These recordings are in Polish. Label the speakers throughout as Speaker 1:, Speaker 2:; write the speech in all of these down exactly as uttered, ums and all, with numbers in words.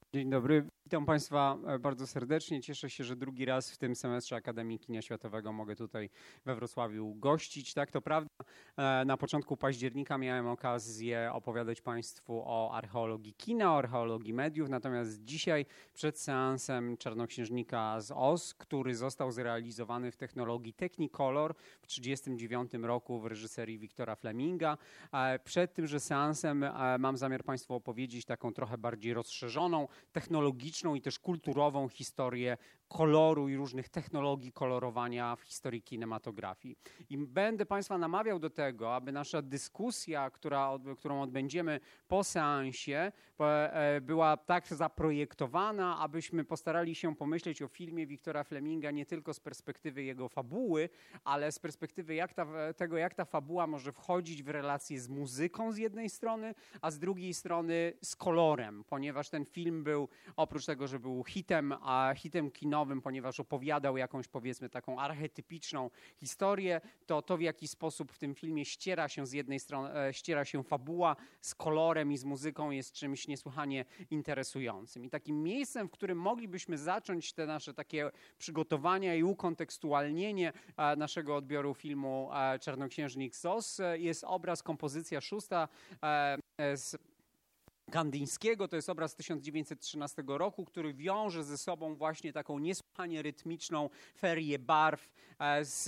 Speaker 1: Dzień dobry, witam Państwa bardzo serdecznie. Cieszę się, że drugi raz w tym semestrze Akademii Kina Światowego mogę tutaj we Wrocławiu gościć. Tak, to prawda. Na początku października miałem okazję opowiadać Państwu o archeologii kina, o archeologii mediów, natomiast dzisiaj przed seansem Czarnoksiężnika z Oz, który został zrealizowany w technologii Technicolor w tysiąc dziewięćset trzydziestym dziewiątym roku w reżyserii Wiktora Fleminga. Przed tymże seansem mam zamiar Państwu opowiedzieć taką trochę bardziej rozszerzoną, technologiczną i też kulturową historię koloru i różnych technologii kolorowania w historii kinematografii. I będę Państwa namawiał do tego, aby nasza dyskusja, która, którą odbędziemy po seansie, była tak zaprojektowana, abyśmy postarali się pomyśleć o filmie Wiktora Fleminga nie tylko z perspektywy jego fabuły, ale z perspektywy jak ta, tego, jak ta fabuła może wchodzić w relacje z muzyką z jednej strony, a z drugiej strony z kolorem, ponieważ ten film był, oprócz tego, że był hitem, a hitem kinowym, ponieważ opowiadał jakąś, powiedzmy, taką archetypiczną historię, to to, w jaki sposób w tym filmie ściera się z jednej strony, ściera się fabuła z kolorem i z muzyką, jest czymś niesłychanie interesującym. I takim miejscem, w którym moglibyśmy zacząć te nasze takie przygotowania i ukontekstualnienie naszego odbioru filmu Czarnoksiężnik z Oz, jest obraz, kompozycja szósta z Kandyńskiego. To jest obraz tysiąc dziewięćset trzynastego roku, który wiąże ze sobą właśnie taką niesłychanie rytmiczną ferię barw z,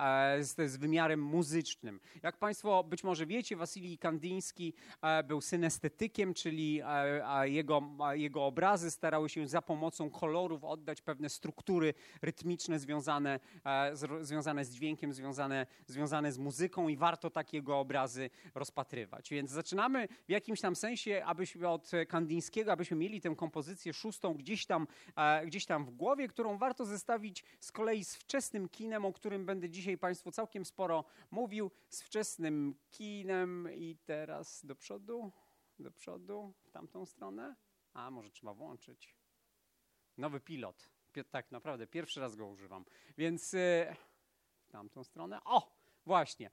Speaker 1: z, z wymiarem muzycznym. Jak Państwo być może wiecie, Wasilij Kandyński był synestetykiem, czyli jego, jego obrazy starały się za pomocą kolorów oddać pewne struktury rytmiczne związane, związane z dźwiękiem, związane, związane z muzyką i warto tak jego obrazy rozpatrywać. Więc zaczynamy w jakimś tam sensie, abyśmy od Kandyńskiego, abyśmy mieli tę kompozycję szóstą gdzieś tam, e, gdzieś tam w głowie, którą warto zestawić z kolei z wczesnym kinem, o którym będę dzisiaj Państwu całkiem sporo mówił, z wczesnym kinem i teraz do przodu, do przodu, w tamtą stronę. A, może trzeba włączyć. Nowy pilot. Pi- tak, naprawdę, pierwszy raz go używam. Więc e, w tamtą stronę. O! Właśnie.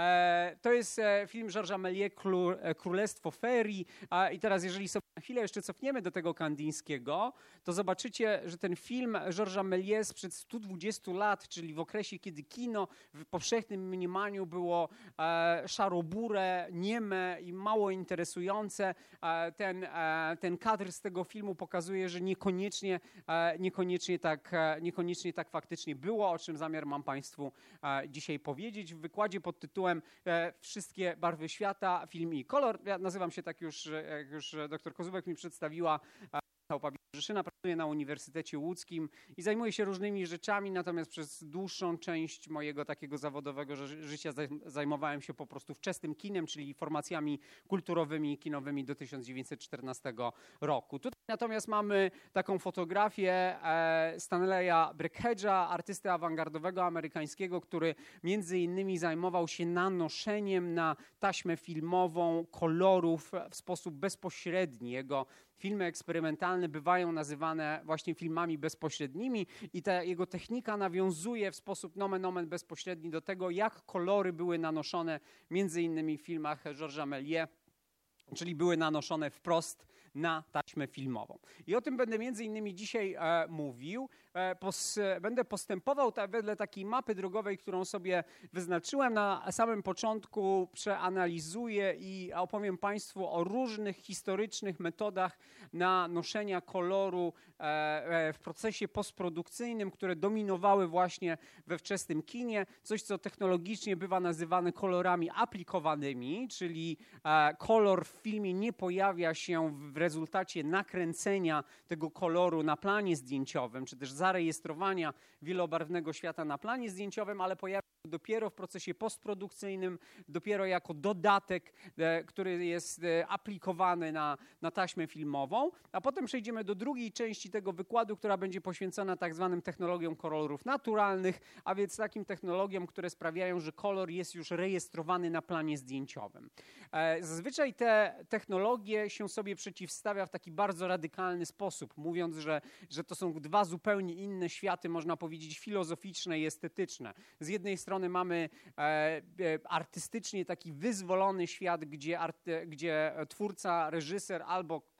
Speaker 1: E, to jest e, film Georgesa Méliès, Kró- e, Królestwo Ferii. A, I teraz, jeżeli sobie na chwilę jeszcze cofniemy do tego Kandyńskiego, to zobaczycie, że ten film Georgesa Méliès sprzed stu dwudziestu lat, czyli w okresie, kiedy kino w powszechnym mniemaniu było e, szarobure, nieme i mało interesujące, e, ten, e, ten kadr z tego filmu pokazuje, że niekoniecznie, e, niekoniecznie, tak, e, niekoniecznie tak faktycznie było, o czym zamiar mam Państwu e, dzisiaj powiedzieć. W wykładzie pod tytułem e, Wszystkie barwy świata, film i kolor. Ja nazywam się tak już, jak już doktor Kozubek mi przedstawiła, Rzeszyna, pracuję na Uniwersytecie Łódzkim i zajmuję się różnymi rzeczami, natomiast przez dłuższą część mojego takiego zawodowego życia zajmowałem się po prostu wczesnym kinem, czyli formacjami kulturowymi i kinowymi do tysiąc dziewięćset czternastego roku. Tutaj natomiast mamy taką fotografię Stanleya Brackhead'a, artysty awangardowego amerykańskiego, który między innymi zajmował się nanoszeniem na taśmę filmową kolorów w sposób bezpośredni. Jego filmy eksperymentalne bywają nazywane właśnie filmami bezpośrednimi i ta jego technika nawiązuje w sposób nomen omen bezpośredni do tego, jak kolory były nanoszone między innymi w filmach Georgesa Méliès, czyli były nanoszone wprost na taśmę filmową. I o tym będę między innymi dzisiaj e, mówił. E, pos, będę postępował ta, wedle takiej mapy drogowej, którą sobie wyznaczyłem. Na samym początku przeanalizuję i opowiem Państwu o różnych historycznych metodach nanoszenia koloru e, e, w procesie postprodukcyjnym, które dominowały właśnie we wczesnym kinie. Coś, co technologicznie bywa nazywane kolorami aplikowanymi, czyli e, kolor w filmie nie pojawia się w rezultacie nakręcenia tego koloru na planie zdjęciowym, czy też zarejestrowania wielobarwnego świata na planie zdjęciowym, ale pojawia się dopiero w procesie postprodukcyjnym, dopiero jako dodatek, e, który jest e, aplikowany na, na taśmę filmową. A potem przejdziemy do drugiej części tego wykładu, która będzie poświęcona tak zwanym technologiom kolorów naturalnych, a więc takim technologiom, które sprawiają, że kolor jest już rejestrowany na planie zdjęciowym. E, zazwyczaj te technologie się sobie przeciwstawia w taki bardzo radykalny sposób, mówiąc, że, że to są dwa zupełnie inne światy, można powiedzieć, filozoficzne i estetyczne. Z jednej strony mamy e, e, artystycznie taki wyzwolony świat, gdzie, art, gdzie twórca, reżyser albo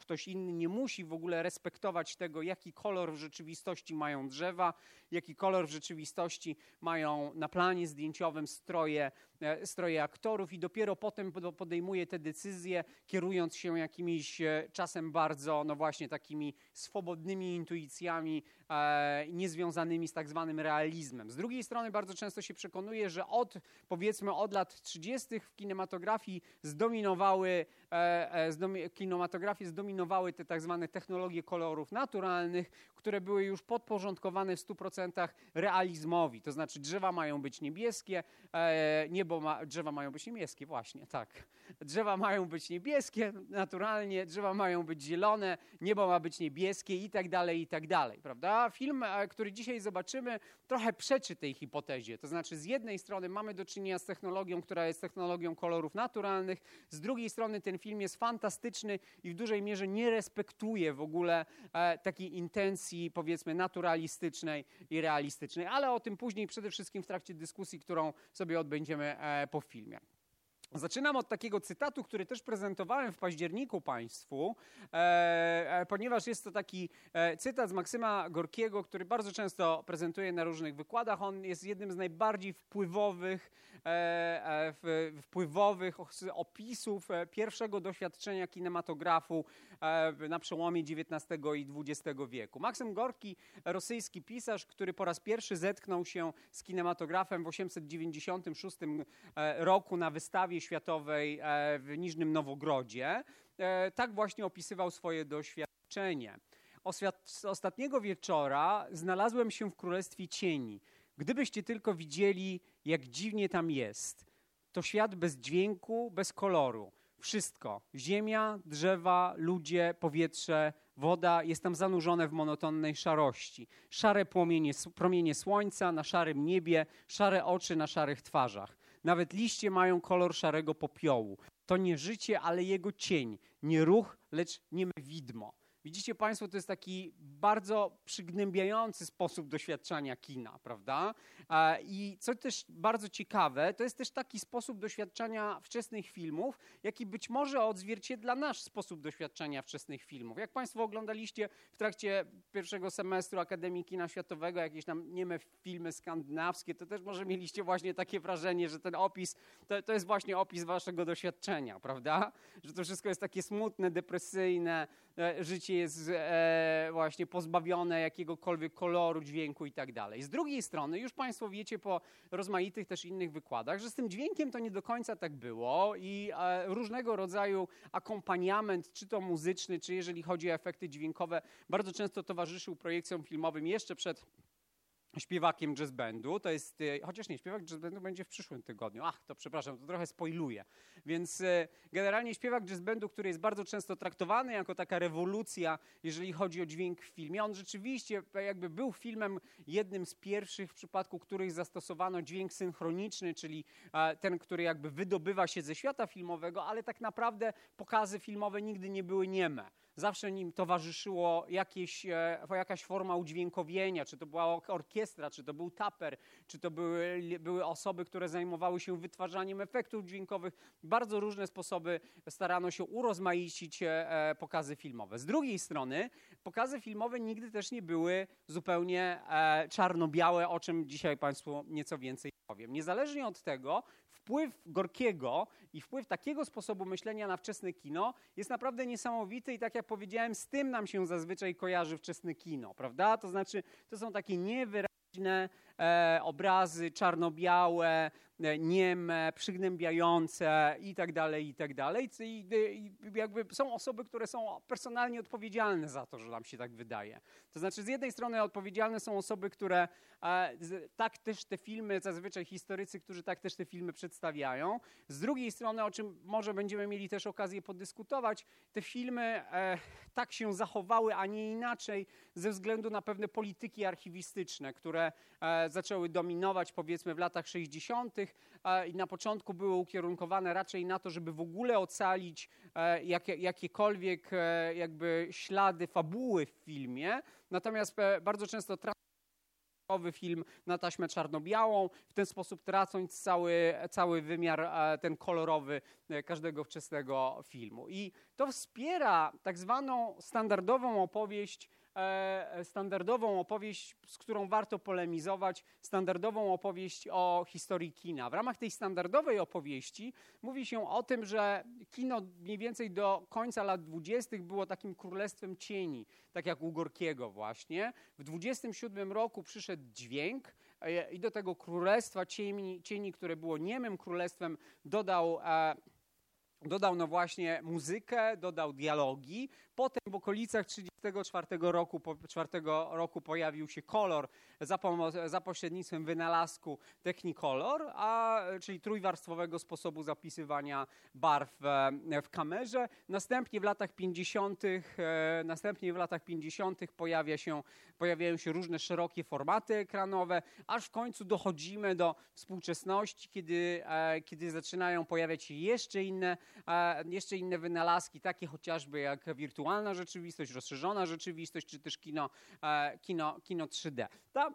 Speaker 1: ktoś inny nie musi w ogóle respektować tego, jaki kolor w rzeczywistości mają drzewa, jaki kolor w rzeczywistości mają na planie zdjęciowym stroje, stroje aktorów i dopiero potem podejmuje te decyzje, kierując się jakimiś czasem bardzo, no właśnie takimi swobodnymi intuicjami, e, niezwiązanymi z tak zwanym realizmem. Z drugiej strony bardzo często się przekonuje, że od, powiedzmy od lat trzydziestych w kinematografii zdominowały, e, e, zdomi, kinematografii zdominowały te tak zwane technologie kolorów naturalnych, które były już podporządkowane w stu procentach realizmowi. To znaczy drzewa mają być niebieskie, e, niebo ma, drzewa mają być niebieskie, właśnie, tak. Drzewa mają być niebieskie naturalnie, drzewa mają być zielone, niebo ma być niebieskie i tak dalej, i tak dalej, prawda? Film, e, który dzisiaj zobaczymy, trochę przeczy tej hipotezie. To znaczy z jednej strony mamy do czynienia z technologią, która jest technologią kolorów naturalnych, z drugiej strony ten film jest fantastyczny i w dużej mierze nie respektuje w ogóle e, takiej intencji, powiedzmy, naturalistycznej i realistycznej, ale o tym później, przede wszystkim w trakcie dyskusji, którą sobie odbędziemy e, po filmie. Zaczynam od takiego cytatu, który też prezentowałem w październiku Państwu, e, e, ponieważ jest to taki e, cytat z Maksyma Gorkiego, który bardzo często prezentuje na różnych wykładach. On jest jednym z najbardziej wpływowych, e, e, w, wpływowych opisów e, pierwszego doświadczenia kinematografu e, na przełomie dziewiętnastego i dwudziestego wieku. Maksym Gorki, rosyjski pisarz, który po raz pierwszy zetknął się z kinematografem w osiemset dziewięćdziesiątym szóstym e, roku na wystawie światowej w Niżnym Nowogrodzie. Tak właśnie opisywał swoje doświadczenie. Ostatniego wieczora znalazłem się w Królestwie Cieni. Gdybyście tylko widzieli, jak dziwnie tam jest. To świat bez dźwięku, bez koloru. Wszystko. Ziemia, drzewa, ludzie, powietrze, woda jest tam zanurzone w monotonnej szarości. Szare płomienie, promienie słońca na szarym niebie, szare oczy na szarych twarzach. Nawet liście mają kolor szarego popiołu. To nie życie, ale jego cień. Nie ruch, lecz nieme widmo. Widzicie Państwo, to jest taki bardzo przygnębiający sposób doświadczania kina, prawda? I co też bardzo ciekawe, to jest też taki sposób doświadczania wczesnych filmów, jaki być może odzwierciedla nasz sposób doświadczenia wczesnych filmów. Jak Państwo oglądaliście w trakcie pierwszego semestru Akademii Kina Światowego jakieś tam nieme filmy skandynawskie, to też może mieliście właśnie takie wrażenie, że ten opis, to, to jest właśnie opis waszego doświadczenia, prawda? Że to wszystko jest takie smutne, depresyjne, życie jest e, właśnie pozbawione jakiegokolwiek koloru, dźwięku i tak dalej. Z drugiej strony, już Państwo wiecie po rozmaitych też innych wykładach, że z tym dźwiękiem to nie do końca tak było i e, różnego rodzaju akompaniament, czy to muzyczny, czy jeżeli chodzi o efekty dźwiękowe, bardzo często towarzyszył projekcjom filmowym jeszcze przed śpiewakiem jazz bandu. To jest, chociaż nie, śpiewak jazz bandu będzie w przyszłym tygodniu. Ach, to przepraszam, to trochę spoiluję. Więc generalnie śpiewak jazz bandu, który jest bardzo często traktowany jako taka rewolucja, jeżeli chodzi o dźwięk w filmie. On rzeczywiście jakby był filmem jednym z pierwszych, w przypadku których zastosowano dźwięk synchroniczny, czyli ten, który jakby wydobywa się ze świata filmowego, ale tak naprawdę pokazy filmowe nigdy nie były nieme. Zawsze nim towarzyszyło jakieś, e, jakaś forma udźwiękowienia, czy to była orkiestra, czy to był taper, czy to były, były osoby, które zajmowały się wytwarzaniem efektów dźwiękowych. Bardzo różne sposoby starano się urozmaicić e, pokazy filmowe. Z drugiej strony pokazy filmowe nigdy też nie były zupełnie e, czarno-białe, o czym dzisiaj Państwu nieco więcej powiem. Niezależnie od tego, wpływ Gorkiego i wpływ takiego sposobu myślenia na wczesne kino jest naprawdę niesamowity i tak jak powiedziałem, z tym nam się zazwyczaj kojarzy wczesne kino, prawda? To znaczy, to są takie niewyraźne e, obrazy, czarno-białe, e, nieme, przygnębiające i tak dalej, i tak dalej. I, i jakby są osoby, które są personalnie odpowiedzialne za to, że nam się tak wydaje. To znaczy, z jednej strony odpowiedzialne są osoby, które e, z, tak też te filmy, zazwyczaj historycy, którzy tak też te filmy przedstawiają. Z drugiej strony, o czym może będziemy mieli też okazję podyskutować, te filmy e, tak się zachowały, a nie inaczej, ze względu na pewne polityki archiwistyczne, które e, zaczęły dominować, powiedzmy, w latach sześćdziesiątych e, i na początku były ukierunkowane raczej na to, żeby w ogóle ocalić e, jakie, jakiekolwiek e, jakby ślady fabuły w filmie. Natomiast e, bardzo często kolorowy film na taśmę czarno-białą, w ten sposób tracąc cały, cały wymiar ten kolorowy każdego wczesnego filmu. I to wspiera tak zwaną standardową opowieść, standardową opowieść, z którą warto polemizować, standardową opowieść o historii kina. W ramach tej standardowej opowieści mówi się o tym, że kino mniej więcej do końca lat dwudziestych było takim królestwem cieni, tak jak u Gorkiego właśnie. W dwudziestym siódmym roku przyszedł dźwięk i do tego królestwa cieni, cieni które było niemym królestwem, dodał... Dodał no właśnie muzykę, dodał dialogi. Potem w okolicach trzydziestego czwartego roku, po, czwartego roku pojawił się kolor za, pomo- za pośrednictwem wynalazku Technicolor, a, czyli trójwarstwowego sposobu zapisywania barw w, w kamerze. Następnie w latach pięćdziesiątych, e, następnie w latach pięćdziesiątych pojawia się, pojawiają się różne szerokie formaty ekranowe, aż w końcu dochodzimy do współczesności, kiedy, e, kiedy zaczynają pojawiać się jeszcze inne jeszcze inne wynalazki, takie chociażby jak wirtualna rzeczywistość, rozszerzona rzeczywistość, czy też kino, kino, kino trzy D. Ta,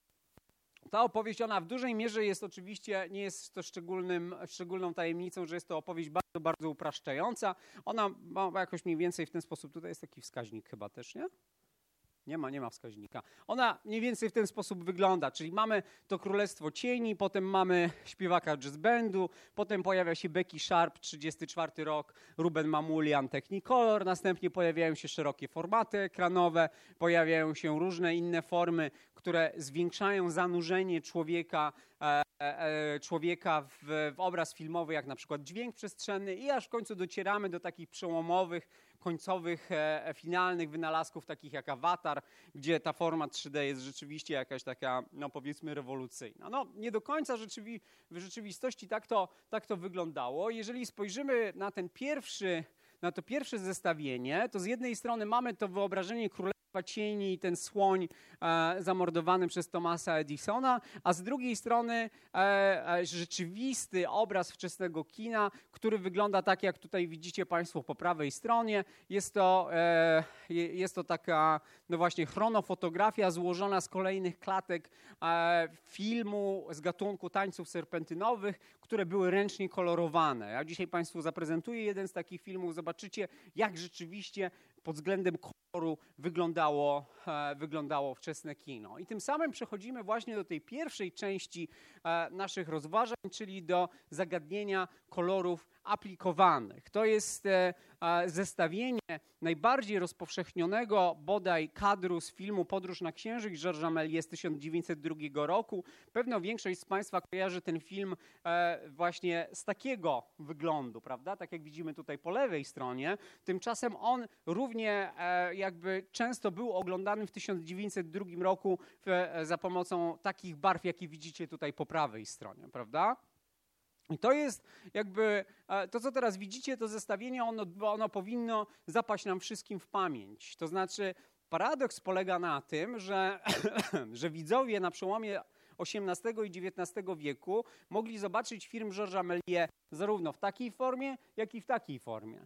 Speaker 1: ta opowieść, ona w dużej mierze jest oczywiście, nie jest to szczególnym, szczególną tajemnicą, że jest to opowieść bardzo, bardzo upraszczająca. Ona ma jakoś mniej więcej w ten sposób, tutaj jest taki wskaźnik chyba też, nie? Nie ma, nie ma wskaźnika. Ona mniej więcej w ten sposób wygląda, czyli mamy to Królestwo Cieni, potem mamy śpiewaka jazz bandu, potem pojawia się Becky Sharp, trzydziesty czwarty rok, Ruben Mamulian, Technicolor, następnie pojawiają się szerokie formaty ekranowe, pojawiają się różne inne formy, które zwiększają zanurzenie człowieka, e, e, człowieka w, w obraz filmowy, jak na przykład dźwięk przestrzenny, i aż w końcu docieramy do takich przełomowych, końcowych, e, finalnych wynalazków, takich jak Avatar, gdzie ta forma trzy D jest rzeczywiście jakaś taka, no powiedzmy, rewolucyjna. No nie do końca rzeczywi- w rzeczywistości tak to, tak to wyglądało. Jeżeli spojrzymy na ten pierwszy, na to pierwsze zestawienie, to z jednej strony mamy to wyobrażenie Królestwa Cieni i ten słoń e, zamordowany przez Thomasa Edisona, a z drugiej strony e, e, rzeczywisty obraz wczesnego kina, który wygląda tak, jak tutaj widzicie Państwo po prawej stronie. Jest to, e, jest to taka, no właśnie, chronofotografia złożona z kolejnych klatek e, filmu z gatunku tańców serpentynowych, które były ręcznie kolorowane. Ja dzisiaj Państwu zaprezentuję jeden z takich filmów. Zobaczycie, jak rzeczywiście pod względem koloru wyglądało, e, wyglądało wczesne kino. I tym samym przechodzimy właśnie do tej pierwszej części e, naszych rozważań, czyli do zagadnienia kolorów aplikowanych. To jest e, e, zestawienie najbardziej rozpowszechnionego bodaj kadru z filmu Podróż na Księżyc Georgesa Méliès z tysiąc dziewięćset drugiego roku. Pewno większość z Państwa kojarzy ten film e, właśnie z takiego wyglądu, prawda? Tak jak widzimy tutaj po lewej stronie. Tymczasem on równie e, jakby często był oglądany w tysiąc dziewięćset drugim roku w, e, za pomocą takich barw, jakie widzicie tutaj po prawej stronie, prawda? I to jest jakby, to co teraz widzicie, to zestawienie, ono, ono powinno zapaść nam wszystkim w pamięć. To znaczy paradoks polega na tym, że, że widzowie na przełomie osiemnastego i dziewiętnastego wieku mogli zobaczyć film Georgesa Méliès zarówno w takiej formie, jak i w takiej formie.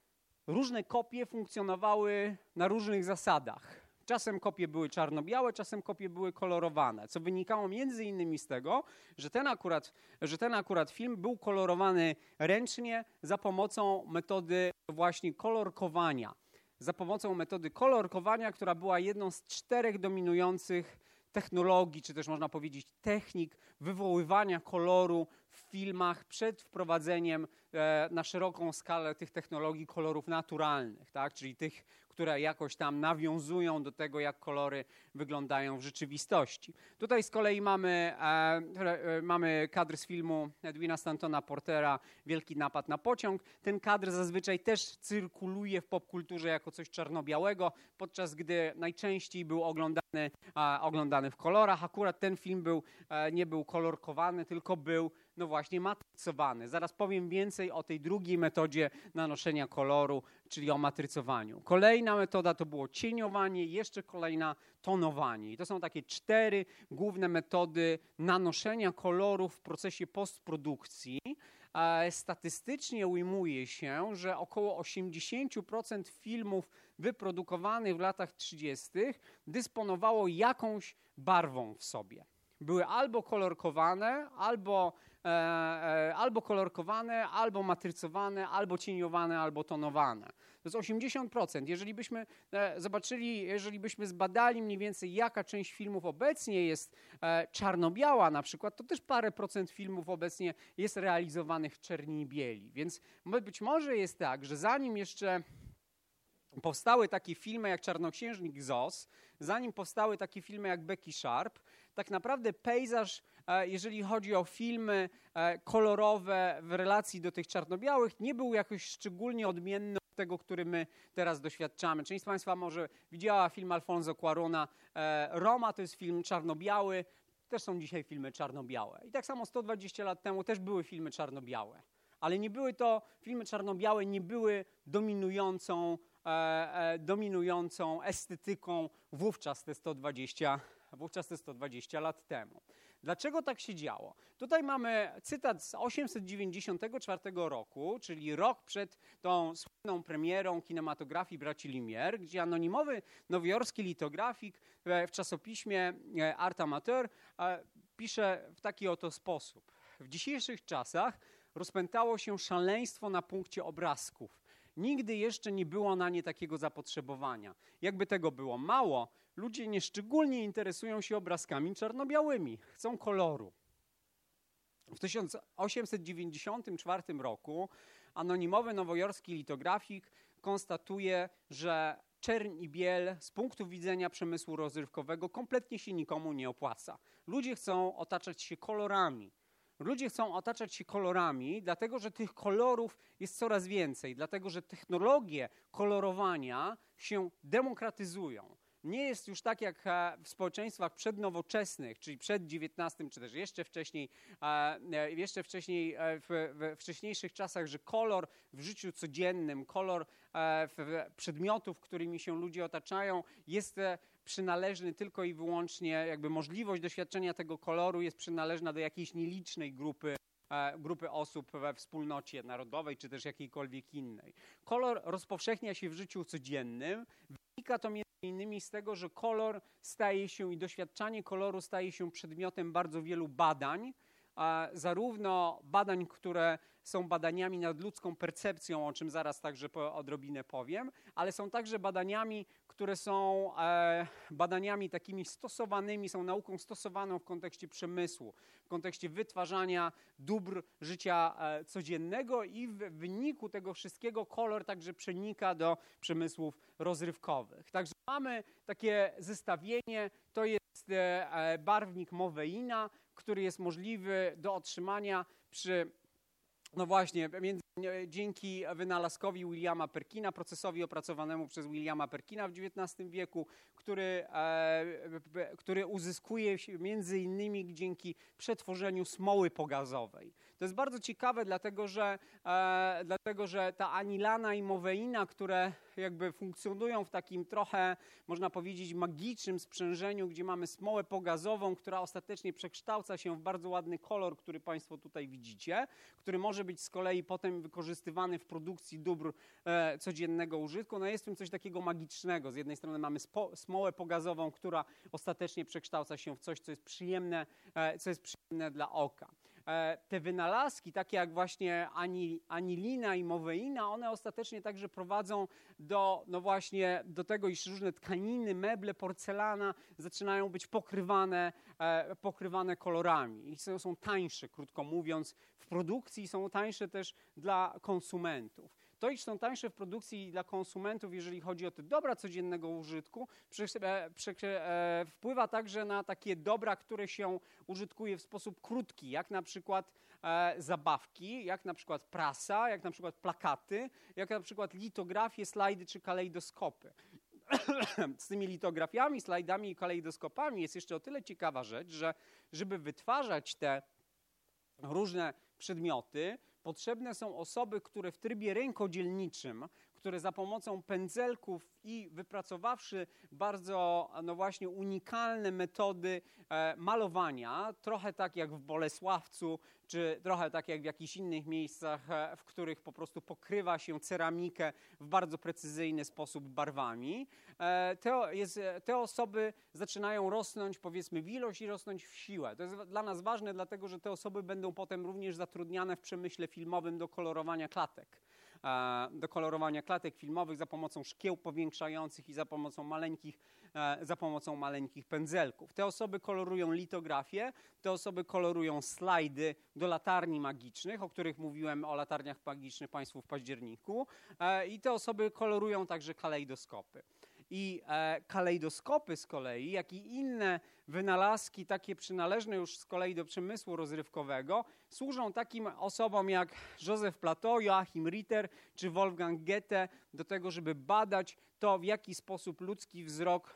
Speaker 1: Różne kopie funkcjonowały na różnych zasadach. Czasem kopie były czarno-białe, czasem kopie były kolorowane, co wynikało między innymi z tego, że ten akurat, że ten akurat film był kolorowany ręcznie za pomocą metody właśnie kolorkowania. Za pomocą metody kolorkowania, która była jedną z czterech dominujących technologii, czy też można powiedzieć technik wywoływania koloru w filmach przed wprowadzeniem e, na szeroką skalę tych technologii kolorów naturalnych, tak? Czyli tych, które jakoś tam nawiązują do tego, jak kolory wyglądają w rzeczywistości. Tutaj z kolei mamy, e, e, mamy kadr z filmu Edwina Stantona Portera Wielki napad na pociąg. Ten kadr zazwyczaj też cyrkuluje w popkulturze jako coś czarno-białego, podczas gdy najczęściej był oglądany, e, oglądany w kolorach. Akurat ten film był, e, nie był kolorkowany, tylko był no właśnie matrycowany. Zaraz powiem więcej o tej drugiej metodzie nanoszenia koloru, czyli o matrycowaniu. Kolejna metoda to było cieniowanie, jeszcze kolejna tonowanie. I to są takie cztery główne metody nanoszenia koloru w procesie postprodukcji. statystycznie ujmuje się, że około osiemdziesiąt procent filmów wyprodukowanych w latach trzydziestych dysponowało jakąś barwą w sobie. Były albo kolorkowane, albo, e, e, albo kolorkowane, albo matrycowane, albo cieniowane, albo tonowane. To jest osiemdziesiąt procent. Jeżeli byśmy e, zobaczyli, jeżeli byśmy zbadali mniej więcej, jaka część filmów obecnie jest e, czarno-biała na przykład, to też parę procent filmów obecnie jest realizowanych w czerni i bieli. Więc być może jest tak, że zanim jeszcze powstały takie filmy jak Czarnoksiężnik Z O S, zanim powstały takie filmy jak Becky Sharp, tak naprawdę pejzaż, jeżeli chodzi o filmy kolorowe w relacji do tych czarno-białych, nie był jakoś szczególnie odmienny od tego, który my teraz doświadczamy. Część z Państwa może widziała film Alfonso Cuarona Roma, to jest film czarno-biały, też są dzisiaj filmy czarno-białe. I tak samo sto dwadzieścia lat temu też były filmy czarno-białe, ale nie były to, filmy czarno-białe nie były dominującą, e, e, dominującą estetyką wówczas te sto dwadzieścia wówczas te sto dwadzieścia lat temu. Dlaczego tak się działo? Tutaj mamy cytat z osiemset dziewięćdziesiątego czwartego roku, czyli rok przed tą słynną premierą kinematografii braci Lumière, gdzie anonimowy nowojorski litografik w czasopiśmie Art Amateur pisze w taki oto sposób. W dzisiejszych czasach rozpętało się szaleństwo na punkcie obrazków. Nigdy jeszcze nie było na nie takiego zapotrzebowania. Jakby tego było mało, ludzie nieszczególnie interesują się obrazkami czarno-białymi. Chcą koloru. W tysiąc osiemset dziewięćdziesiątym czwartym roku anonimowy nowojorski litografik konstatuje, że czerń i biel z punktu widzenia przemysłu rozrywkowego kompletnie się nikomu nie opłaca. Ludzie chcą otaczać się kolorami. Ludzie chcą otaczać się kolorami, dlatego że tych kolorów jest coraz więcej, dlatego że technologie kolorowania się demokratyzują. Nie jest już tak jak w społeczeństwach przednowoczesnych, czyli przed dziewiętnastym, czy też jeszcze wcześniej, jeszcze wcześniej w, w wcześniejszych czasach, że kolor w życiu codziennym, kolor w przedmiotów, którymi się ludzie otaczają, jest przynależny tylko i wyłącznie, jakby możliwość doświadczenia tego koloru jest przynależna do jakiejś nielicznej grupy, grupy osób we wspólnocie narodowej, czy też jakiejkolwiek innej. Kolor rozpowszechnia się w życiu codziennym. Wynika to między innymi z tego, że kolor staje się i doświadczanie koloru staje się przedmiotem bardzo wielu badań, zarówno badań, które są badaniami nad ludzką percepcją, o czym zaraz także po, odrobinę powiem, ale są także badaniami, które są e, badaniami takimi stosowanymi, są nauką stosowaną w kontekście przemysłu, w kontekście wytwarzania dóbr życia e, codziennego i w wyniku tego wszystkiego kolor także przenika do przemysłów rozrywkowych. Także mamy takie zestawienie, to jest e, barwnik Moveina, który jest możliwy do otrzymania przy, no właśnie, między, dzięki wynalazkowi Williama Perkina, procesowi opracowanemu przez Williama Perkina w dziewiętnastym wieku, który, e, który uzyskuje się między innymi dzięki przetworzeniu smoły pogazowej. To jest bardzo ciekawe, dlatego że, e, dlatego, że ta anilana i moweina, które jakby funkcjonują w takim trochę, można powiedzieć, magicznym sprzężeniu, gdzie mamy smołę pogazową, która ostatecznie przekształca się w bardzo ładny kolor, który Państwo tutaj widzicie, który może być z kolei potem wykorzystywany w produkcji dóbr e, codziennego użytku. No jest w tym coś takiego magicznego. Z jednej strony mamy spo, smołę pogazową, która ostatecznie przekształca się w coś, co jest przyjemne, e, co jest przyjemne dla oka. Te wynalazki, takie jak właśnie anilina i moweina, one ostatecznie także prowadzą do, no właśnie, do tego, iż różne tkaniny, meble, porcelana zaczynają być pokrywane, e, pokrywane kolorami i są, są tańsze, krótko mówiąc, w produkcji, są tańsze też dla konsumentów. To, iż są tańsze w produkcji dla konsumentów, jeżeli chodzi o te dobra codziennego użytku, przy, przy, e, wpływa także na takie dobra, które się użytkuje w sposób krótki, jak na przykład e, zabawki, jak na przykład prasa, jak na przykład plakaty, jak na przykład litografie, slajdy czy kalejdoskopy. Z tymi litografiami, slajdami i kalejdoskopami jest jeszcze o tyle ciekawa rzecz, że żeby wytwarzać te różne przedmioty, potrzebne są osoby, które w trybie rękodzielniczym, które za pomocą pędzelków i wypracowawszy bardzo, no właśnie, unikalne metody e, malowania, trochę tak jak w Bolesławcu, czy trochę tak jak w jakichś innych miejscach, e, w których po prostu pokrywa się ceramikę w bardzo precyzyjny sposób barwami, e, te, jest, te osoby zaczynają rosnąć, powiedzmy, w ilość i rosnąć w siłę. To jest dla nas ważne, dlatego że te osoby będą potem również zatrudniane w przemyśle filmowym do kolorowania klatek. Do kolorowania klatek filmowych za pomocą szkieł powiększających i za pomocą maleńkich, za pomocą maleńkich pędzelków. Te osoby kolorują litografię, te osoby kolorują slajdy do latarni magicznych, o których mówiłem, o latarniach magicznych Państwu w październiku, i te osoby kolorują także kalejdoskopy. I e, kalejdoskopy z kolei, jak i inne wynalazki, takie przynależne już z kolei do przemysłu rozrywkowego, służą takim osobom jak Joseph Plateau, Joachim Ritter czy Wolfgang Goethe do tego, żeby badać to, w jaki sposób ludzki wzrok,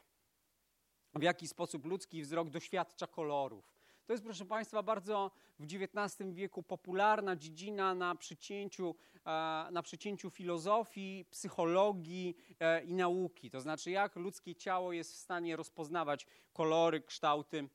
Speaker 1: w jaki sposób ludzki wzrok doświadcza kolorów. To jest, proszę Państwa, bardzo w dziewiętnastym wieku popularna dziedzina na przecięciu, na przecięciu filozofii, psychologii i nauki. To znaczy, jak ludzkie ciało jest w stanie rozpoznawać kolory, kształty,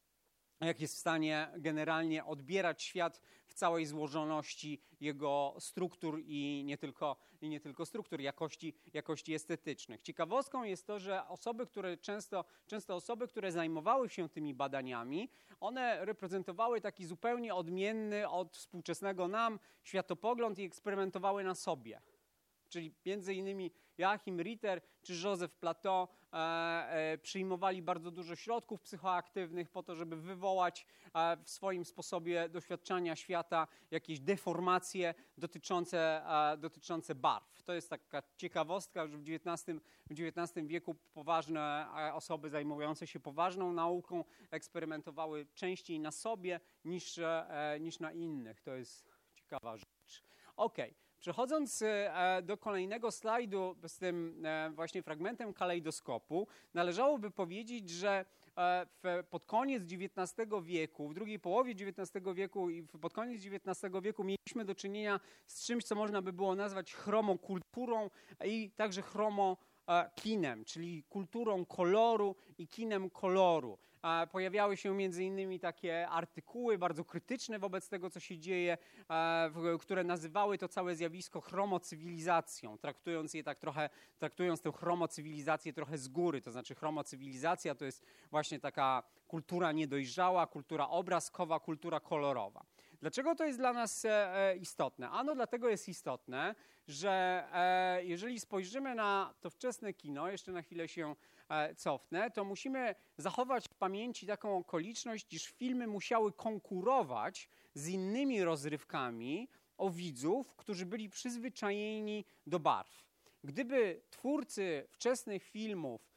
Speaker 1: jak jest w stanie generalnie odbierać świat w całej złożoności jego struktur i nie tylko, i nie tylko struktur, jakości, jakości estetycznych. Ciekawostką jest to, że osoby, które często, często osoby, które zajmowały się tymi badaniami, one reprezentowały taki zupełnie odmienny od współczesnego nam światopogląd i eksperymentowały na sobie. Czyli między innymi Joachim Ritter czy Joseph Plateau e, e, przyjmowali bardzo dużo środków psychoaktywnych po to, żeby wywołać e, w swoim sposobie doświadczania świata jakieś deformacje dotyczące, e, dotyczące barw. To jest taka ciekawostka, że w dziewiętnastym, w dziewiętnastym wieku poważne osoby zajmujące się poważną nauką eksperymentowały częściej na sobie niż, e, niż na innych. To jest ciekawa rzecz. Okej. Przechodząc do kolejnego slajdu z tym właśnie fragmentem kalejdoskopu, należałoby powiedzieć, że w, pod koniec dziewiętnastego wieku, w drugiej połowie dziewiętnastego wieku i pod koniec dziewiętnastego wieku mieliśmy do czynienia z czymś, co można by było nazwać chromokulturą i także chromokinem, czyli kulturą koloru i kinem koloru. Pojawiały się między innymi takie artykuły bardzo krytyczne wobec tego, co się dzieje, które nazywały to całe zjawisko chromocywilizacją, traktując je tak trochę, traktując tę chromocywilizację trochę z góry. To znaczy chromocywilizacja to jest właśnie taka kultura niedojrzała, kultura obrazkowa, kultura kolorowa. Dlaczego to jest dla nas istotne? Ano dlatego jest istotne, że jeżeli spojrzymy na to wczesne kino, jeszcze na chwilę się cofnę, to musimy zachować w pamięci taką okoliczność, iż filmy musiały konkurować z innymi rozrywkami o widzów, którzy byli przyzwyczajeni do barw. Gdyby twórcy wczesnych filmów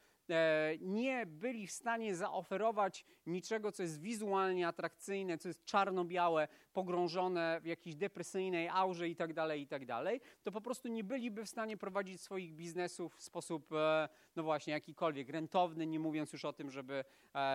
Speaker 1: nie byli w stanie zaoferować niczego, co jest wizualnie atrakcyjne, co jest czarno-białe, pogrążone w jakiejś depresyjnej aurze i tak dalej, i tak dalej, to po prostu nie byliby w stanie prowadzić swoich biznesów w sposób, no właśnie, jakikolwiek rentowny, nie mówiąc już o tym, żeby,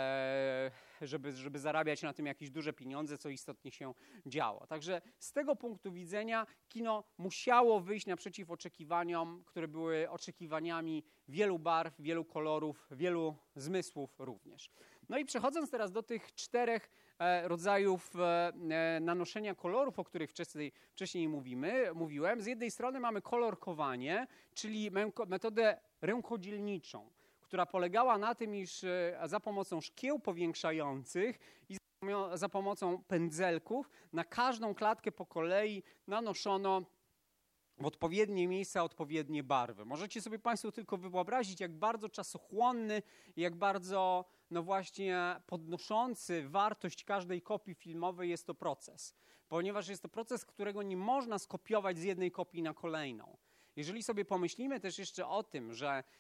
Speaker 1: żeby, żeby zarabiać na tym jakieś duże pieniądze, co istotnie się działo. Także z tego punktu widzenia kino musiało wyjść naprzeciw oczekiwaniom, które były oczekiwaniami wielu barw, wielu kolorów, wielu zmysłów również. No i przechodząc teraz do tych czterech e, rodzajów e, nanoszenia kolorów, o których wcześniej, wcześniej mówimy, mówiłem. Z jednej strony mamy kolorkowanie, czyli metodę rękodzielniczą, która polegała na tym, iż e, za pomocą szkieł powiększających i za, za pomocą pędzelków na każdą klatkę po kolei nanoszono w odpowiednie miejsca odpowiednie barwy. Możecie sobie Państwo tylko wyobrazić, jak bardzo czasochłonny, jak bardzo, no właśnie, podnoszący wartość każdej kopii filmowej jest to proces. Ponieważ jest to proces, którego nie można skopiować z jednej kopii na kolejną. Jeżeli sobie pomyślimy też jeszcze o tym, że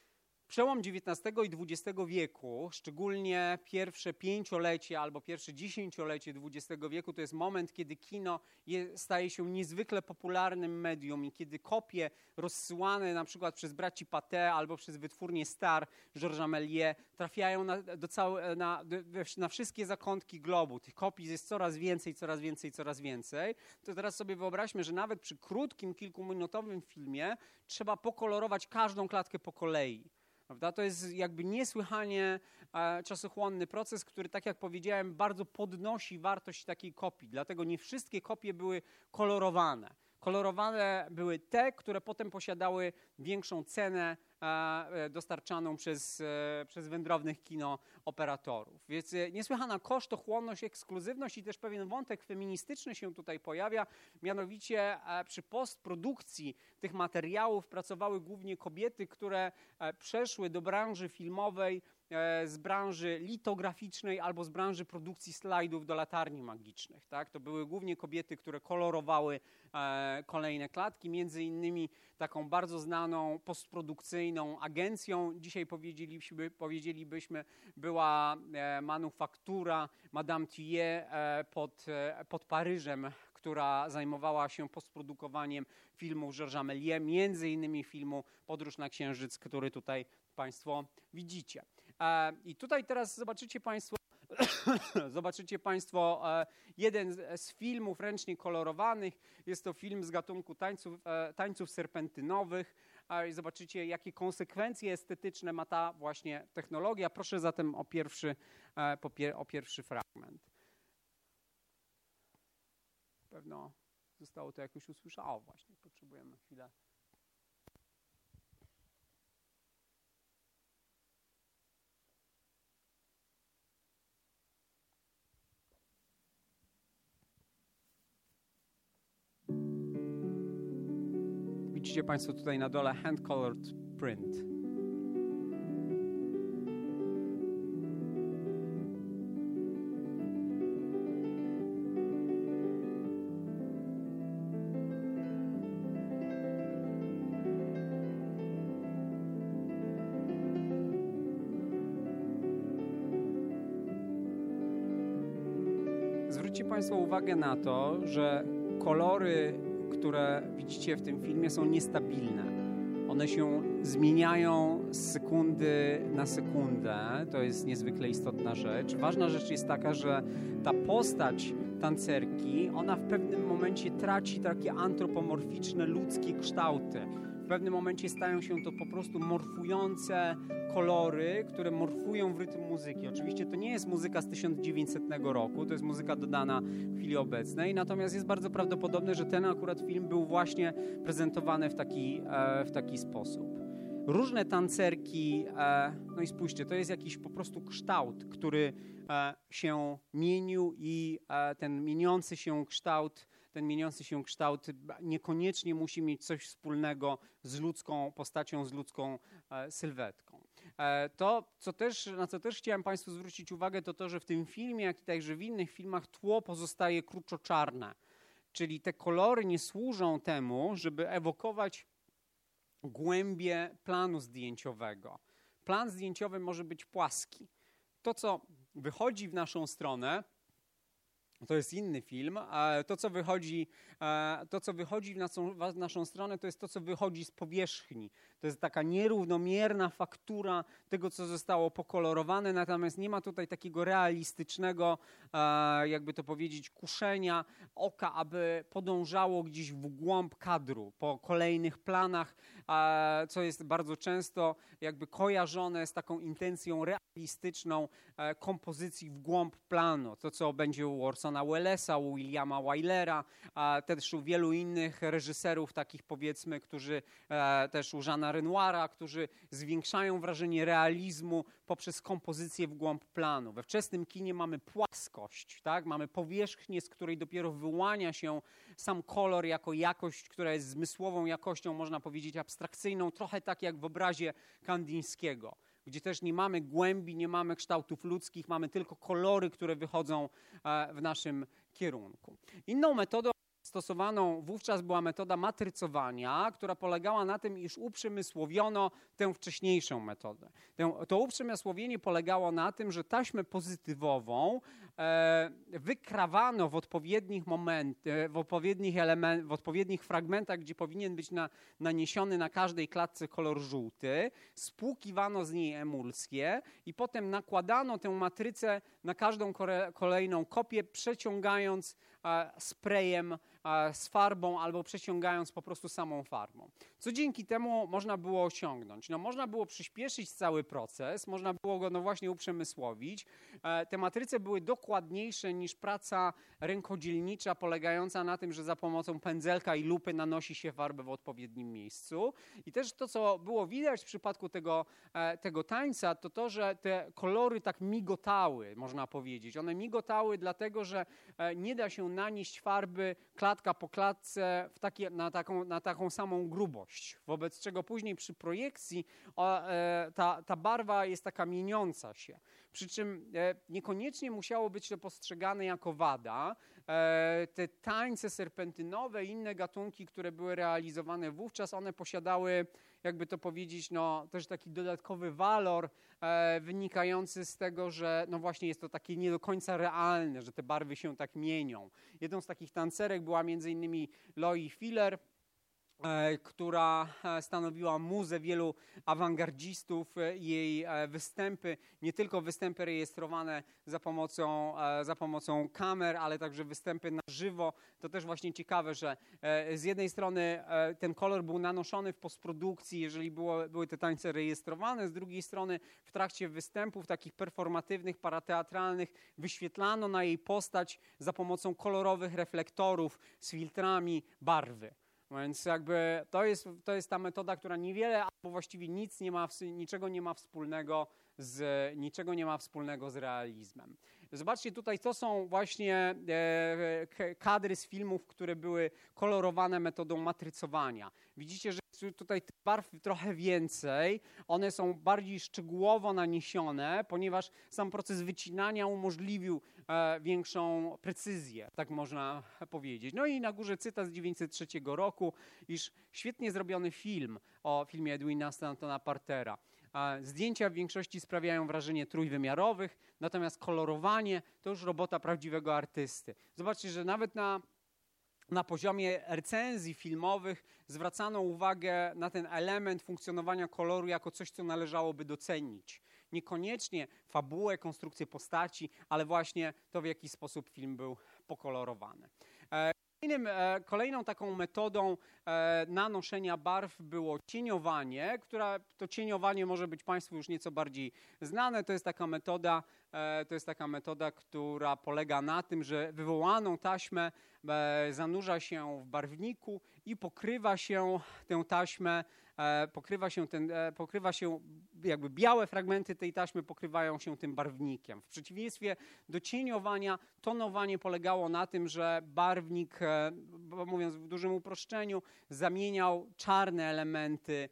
Speaker 1: Przełom dziewiętnastego i dwudziestego wieku, szczególnie pierwsze pięciolecie albo pierwsze dziesięciolecie dwudziestego wieku, to jest moment, kiedy kino je, staje się niezwykle popularnym medium i kiedy kopie rozsyłane na przykład przez braci Pathé albo przez wytwórnię Star Georgesa Méliès trafiają na, do całe, na, na wszystkie zakątki globu. Tych kopii jest coraz więcej, coraz więcej, coraz więcej. To teraz sobie wyobraźmy, że nawet przy krótkim, kilkuminutowym filmie trzeba pokolorować każdą klatkę po kolei. Prawda? To jest jakby niesłychanie e, czasochłonny proces, który, tak jak powiedziałem, bardzo podnosi wartość takiej kopii. Dlatego nie wszystkie kopie były kolorowane. Kolorowane były te, które potem posiadały większą cenę e, dostarczaną przez, e, przez wędrownych kinooperatorów. Więc e, niesłychana kosztochłonność, ekskluzywność i też pewien wątek feministyczny się tutaj pojawia. Mianowicie e, przy postprodukcji tych materiałów pracowały głównie kobiety, które e, przeszły do branży filmowej e, z branży litograficznej albo z branży produkcji slajdów do latarni magicznych. Tak? To były głównie kobiety, które kolorowały e, kolejne klatki, między innymi taką bardzo znaną postprodukcyjną agencją, dzisiaj powiedzielibyśmy, powiedzielibyśmy była e, manufaktura Madame Thuillier e, pod, e, pod Paryżem, która zajmowała się postprodukowaniem filmu Georgesa Méliès, między innymi filmu Podróż na Księżyc, który tutaj Państwo widzicie. E, I tutaj teraz zobaczycie Państwo, Zobaczycie Państwo e, jeden z, z filmów ręcznie kolorowanych. Jest to film z gatunku tańców, e, tańców serpentynowych. E, i zobaczycie, jakie konsekwencje estetyczne ma ta właśnie technologia. Proszę zatem o pierwszy, e, po pier, o pierwszy fragment. Pewno zostało to jakoś usłyszane. O, właśnie, potrzebujemy chwilę. Widzicie Państwo tutaj na dole hand-colored print. Zwróćcie Państwo uwagę na to, że kolory, które widzicie w tym filmie, są niestabilne. One się zmieniają z sekundy na sekundę. To jest niezwykle istotna rzecz. Ważna rzecz jest taka, że ta postać tancerki, ona w pewnym momencie traci takie antropomorficzne, ludzkie kształty. W pewnym momencie stają się to po prostu morfujące kolory, które morfują w rytm muzyki. Oczywiście to nie jest muzyka z tysiąc dziewięćsetnego roku, to jest muzyka dodana w chwili obecnej, natomiast jest bardzo prawdopodobne, że ten akurat film był właśnie prezentowany w taki, e, w taki sposób. Różne tancerki, e, no i spójrzcie, to jest jakiś po prostu kształt, który e, się mienił i e, ten mieniący się kształt ten mieniący się kształt niekoniecznie musi mieć coś wspólnego z ludzką postacią, z ludzką e, sylwetką. E, to, co też, na co też chciałem Państwu zwrócić uwagę, to to, że w tym filmie, jak i także w innych filmach, tło pozostaje kruczoczarne. Czyli te kolory nie służą temu, żeby ewokować głębię planu zdjęciowego. Plan zdjęciowy może być płaski. To, co wychodzi w naszą stronę, to jest inny film. To, co wychodzi, to, co wychodzi w naszą, w naszą stronę, to jest to, co wychodzi z powierzchni. To jest taka nierównomierna faktura tego, co zostało pokolorowane, natomiast nie ma tutaj takiego realistycznego, jakby to powiedzieć, kuszenia oka, aby podążało gdzieś w głąb kadru, po kolejnych planach, co jest bardzo często jakby kojarzone z taką intencją realistyczną kompozycji w głąb planu. To, co będzie u Orsona Wellesa, u Williama Wylera, a też u wielu innych reżyserów, takich powiedzmy, którzy e, też u Jeana Renoira, którzy zwiększają wrażenie realizmu poprzez kompozycję w głąb planu. We wczesnym kinie mamy płaskość, tak? Mamy powierzchnię, z której dopiero wyłania się sam kolor jako jakość, która jest zmysłową jakością, można powiedzieć abstrakcyjną, trochę tak jak w obrazie Kandińskiego, gdzie też nie mamy głębi, nie mamy kształtów ludzkich, mamy tylko kolory, które wychodzą w naszym kierunku. Inną metodą stosowaną wówczas była metoda matrycowania, która polegała na tym, iż uprzemysłowiono tę wcześniejszą metodę. To uprzemysłowienie polegało na tym, że taśmę pozytywową e, wykrawano w odpowiednich momentach, w odpowiednich, element, w odpowiednich fragmentach, gdzie powinien być na, naniesiony na każdej klatce kolor żółty, spłukiwano z niej emulsję i potem nakładano tę matrycę na każdą kolejną kopię, przeciągając e, sprayem z farbą albo przeciągając po prostu samą farbą. Co dzięki temu można było osiągnąć? No, można było przyspieszyć cały proces, można było go no właśnie uprzemysłowić. Te matryce były dokładniejsze niż praca rękodzielnicza polegająca na tym, że za pomocą pędzelka i lupy nanosi się farbę w odpowiednim miejscu. I też to, co było widać w przypadku tego, tego tańca, to to, że te kolory tak migotały, można powiedzieć. One migotały dlatego, że nie da się nanieść farby klatka po klatce w takie, na, taką, na taką samą grubość, wobec czego później przy projekcji o, e, ta, ta barwa jest taka mieniąca się. Przy czym e, niekoniecznie musiało być to postrzegane jako wada. E, te tańce serpentynowe i inne gatunki, które były realizowane wówczas, one posiadały, jakby to powiedzieć, no, też taki dodatkowy walor e, wynikający z tego, że no właśnie jest to takie nie do końca realne, że te barwy się tak mienią. Jedną z takich tancerek była między innymi Loie Filler, która stanowiła muzę wielu awangardzistów. Jej występy, nie tylko występy rejestrowane za pomocą, za pomocą kamer, ale także występy na żywo. To też właśnie ciekawe, że z jednej strony ten kolor był nanoszony w postprodukcji, jeżeli było, były te tańce rejestrowane, z drugiej strony w trakcie występów takich performatywnych, parateatralnych wyświetlano na jej postać za pomocą kolorowych reflektorów z filtrami barwy. Więc jakby to jest, to jest ta metoda, która niewiele albo właściwie nic nie ma, niczego nie ma wspólnego z, niczego nie ma wspólnego z realizmem. Zobaczcie tutaj, to są właśnie e, kadry z filmów, które były kolorowane metodą matrycowania. Widzicie, że tutaj tych barw trochę więcej, one są bardziej szczegółowo naniesione, ponieważ sam proces wycinania umożliwił e, większą precyzję, tak można powiedzieć. No i na górze cytat z tysiąc dziewięćset trzeciego roku, iż świetnie zrobiony film o filmie Edwina Stantona Partera. Zdjęcia w większości sprawiają wrażenie trójwymiarowych, natomiast kolorowanie to już robota prawdziwego artysty. Zobaczcie, że nawet na, na poziomie recenzji filmowych zwracano uwagę na ten element funkcjonowania koloru jako coś, co należałoby docenić. Niekoniecznie fabułę, konstrukcję postaci, ale właśnie to, w jaki sposób film był pokolorowany. Kolejnym, kolejną taką metodą nanoszenia barw było cieniowanie, która to cieniowanie może być Państwu już nieco bardziej znane. To jest taka metoda, to jest taka metoda, która polega na tym, że wywołaną taśmę zanurza się w barwniku i pokrywa się tę taśmę, pokrywa się, ten, pokrywa się jakby białe fragmenty tej taśmy pokrywają się tym barwnikiem. W przeciwieństwie do cieniowania, tonowanie polegało na tym, że barwnik, mówiąc w dużym uproszczeniu, zamieniał czarne elementy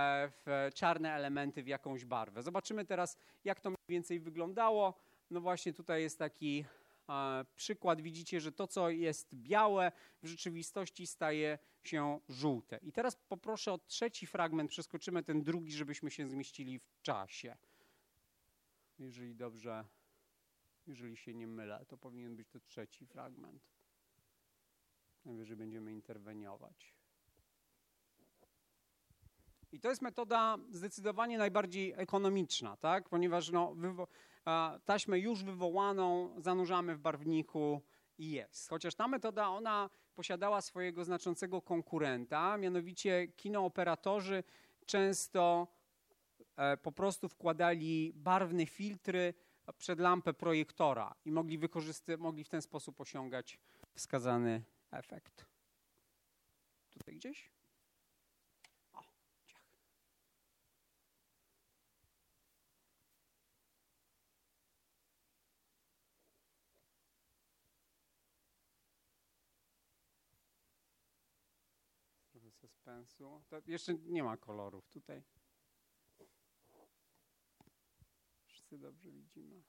Speaker 1: w czarne elementy w jakąś barwę. Zobaczymy teraz, jak to mniej więcej wyglądało. No właśnie tutaj jest taki przykład. Widzicie, że to, co jest białe, w rzeczywistości staje się żółte. I teraz poproszę o trzeci fragment. Przeskoczymy ten drugi, żebyśmy się zmieścili w czasie. Jeżeli dobrze, jeżeli się nie mylę, to powinien być to trzeci fragment. Najwyżej będziemy interweniować. I to jest metoda zdecydowanie najbardziej ekonomiczna, tak? Ponieważ no, wywo- taśmę już wywołaną zanurzamy w barwniku i jest. Chociaż ta metoda, ona posiadała swojego znaczącego konkurenta, mianowicie kinooperatorzy często e, po prostu wkładali barwne filtry przed lampę projektora i mogli, wykorzysty- mogli w ten sposób osiągać wskazany efekt. Tutaj gdzieś? Suspensu. To jeszcze nie ma kolorów tutaj. Wszyscy dobrze widzimy.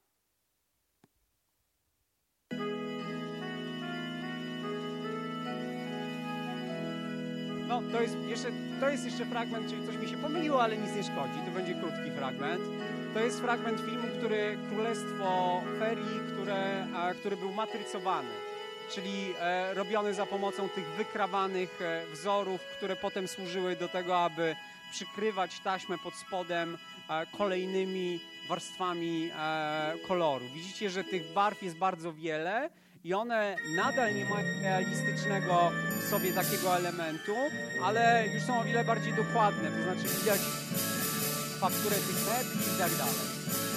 Speaker 1: No, to jest jeszcze, to jest jeszcze fragment, czyli coś mi się pomyliło, ale nic nie szkodzi. To będzie krótki fragment. To jest fragment filmu, który Królestwo Ferii, które, a, który był matrycowany, czyli e, robiony za pomocą tych wykrawanych e, wzorów, które potem służyły do tego, aby przykrywać taśmę pod spodem e, kolejnymi warstwami e, koloru. Widzicie, że tych barw jest bardzo wiele i one nadal nie mają realistycznego w sobie takiego elementu, ale już są o wiele bardziej dokładne, to znaczy widać fakturę tych mebli i tak dalej.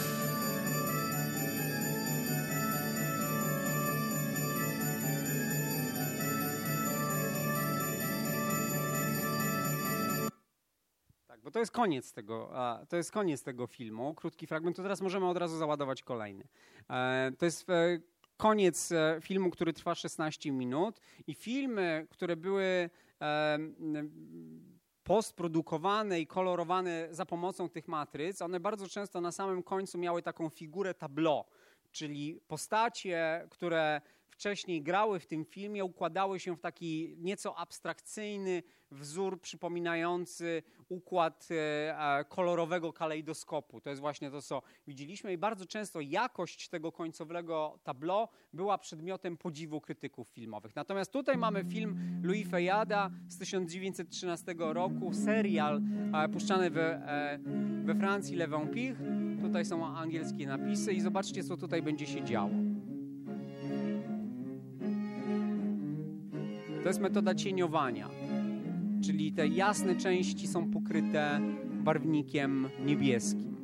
Speaker 1: Tak, bo to jest koniec tego, to jest koniec tego filmu, krótki fragment, to teraz możemy od razu załadować kolejny. To jest koniec filmu, który trwa szesnaście minut i filmy, które były postprodukowane i kolorowane za pomocą tych matryc, one bardzo często na samym końcu miały taką figurę tableau, czyli postacie, które wcześniej grały w tym filmie, układały się w taki nieco abstrakcyjny wzór przypominający układ e, kolorowego kalejdoskopu. To jest właśnie to, co widzieliśmy i bardzo często jakość tego końcowego tableau była przedmiotem podziwu krytyków filmowych. Natomiast tutaj mamy film Louis Feuillada z tysiąc dziewięćset trzynastego roku, serial e, puszczany we, e, we Francji, Le Vampire. Tutaj są angielskie napisy i zobaczcie, co tutaj będzie się działo. To jest metoda cieniowania, czyli te jasne części są pokryte barwnikiem niebieskim.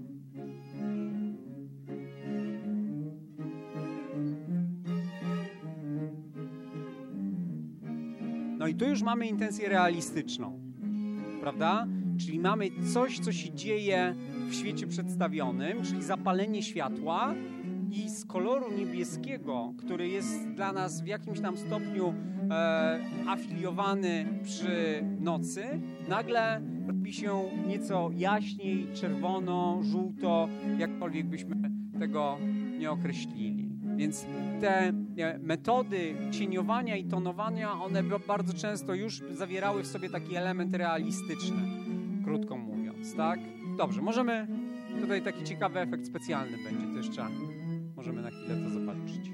Speaker 1: No i tu już mamy intencję realistyczną, prawda? Czyli mamy coś, co się dzieje w świecie przedstawionym, czyli zapalenie światła i z koloru niebieskiego, który jest dla nas w jakimś tam stopniu e, afiliowany przy nocy, nagle robi się nieco jaśniej, czerwono, żółto, jakkolwiek byśmy tego nie określili. Więc te metody cieniowania i tonowania, one bardzo często już zawierały w sobie taki element realistyczny, krótko mówiąc, tak? Dobrze, możemy, tutaj taki ciekawy efekt specjalny będzie, to jeszcze możemy na chwilę to zobaczyć.